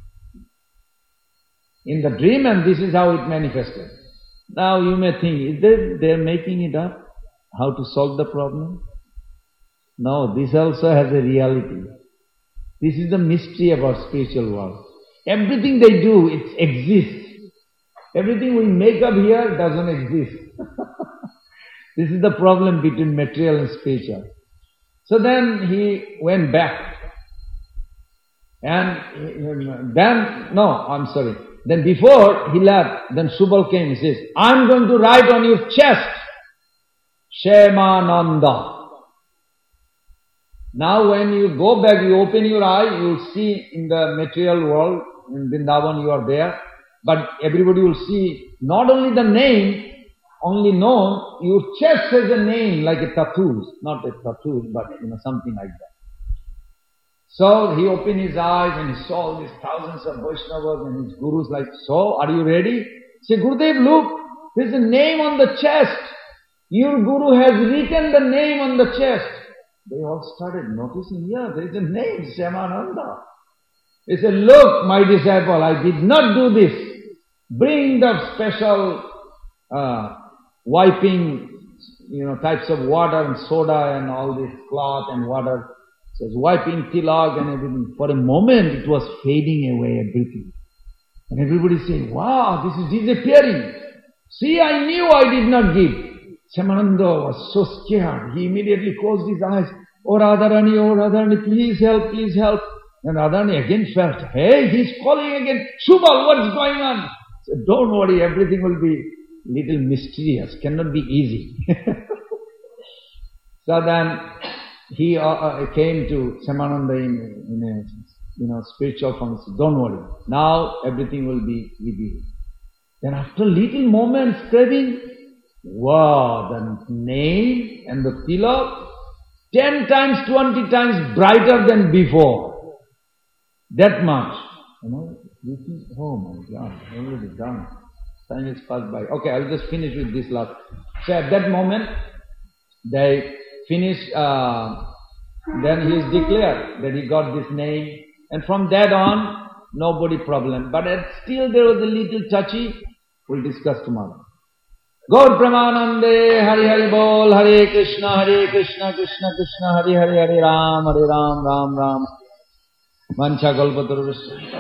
In the dream, and this is how it manifested. Now you may think, is that they are making it up? How to solve the problem? No, this also has a reality. This is the mystery about spiritual world. Everything they do, it exists. Everything we make up here doesn't exist. This is the problem between material and spiritual. So then he went back. And then, no, I'm sorry. Then before he left, then Subal came, he says, I'm going to write on your chest, Kshemananda. Now when you go back, you open your eye, you will see in the material world, in Vrindavan you are there, but everybody will see not only the name, only known, your chest has a name like a tattoo, not a tattoo, but you know, something like that. So he opened his eyes and he saw all these thousands of Vaishnavas and his gurus like, so are you ready? Say, Gurudev, look, there's a name on the chest. Your guru has written the name on the chest. They all started noticing, yeah, there is a name, Shyamananda. He said, look, my disciple, I did not do this. Bring the special uh, wiping, you know, types of water and soda and all this cloth and water. He says, wiping tilak and everything. For a moment, it was fading away, everything. And everybody saying, wow, this is disappearing. See, I knew I did not give. Shyamananda was so scared. He immediately closed his eyes. Oh Radharani, oh Radharani, please help, please help. And Radharani again felt, hey, he's calling again. Subal, what's going on? So don't worry, everything will be little mysterious, cannot be easy. So then he uh, uh, came to Shyamananda in, in a you know, spiritual function. Don't worry, now everything will be revealed. Then after little moments craving, wow, the name and the tilak, ten times, twenty times brighter than before. That much. You know, you think, oh my God, already done. Time is passed by. Okay, I'll just finish with this last. So at that moment, they finished, uh, then he is declared that he got this name. And from that on, nobody problem. But at still there was a little touchy. We'll discuss tomorrow. Gaur Pramanande, Hari Hari Bol, Hare Krishna, Hare Krishna, Krishna Krishna, Hare Hare, Hare Ram, Hare Ram, Ram Ram. Mancha Kalpataru.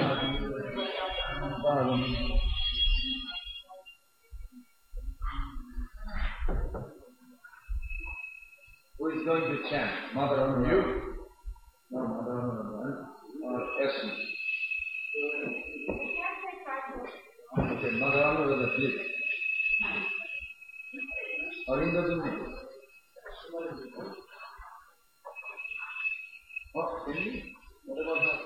Who is going to chant? Mother Anu? You? No, Mother Anu. Or Esme? Okay, Mother Anu will please. Arinda Juni. Oh, can you? What about her?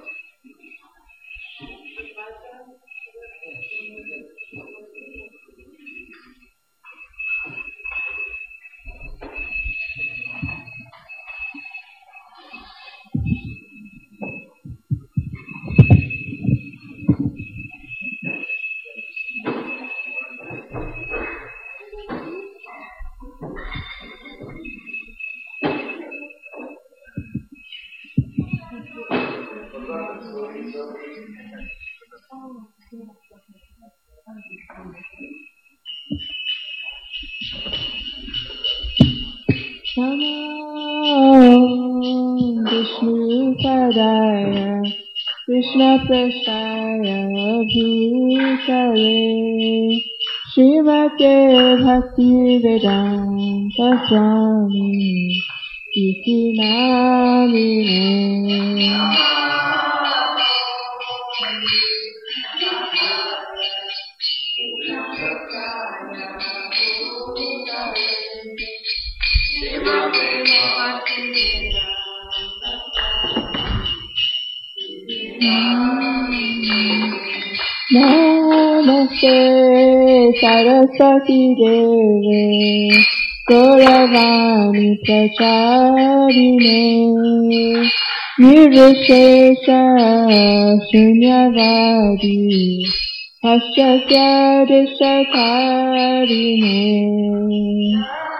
Vishnu Padaya Krishna Prasthaya Bhutale Srimate Bhakti Vedanta Swami Iti Namine Namaste Saraswati Deve Gauravani Pracharine Nirvishesha Shunyavadi Paschatya Dishakarine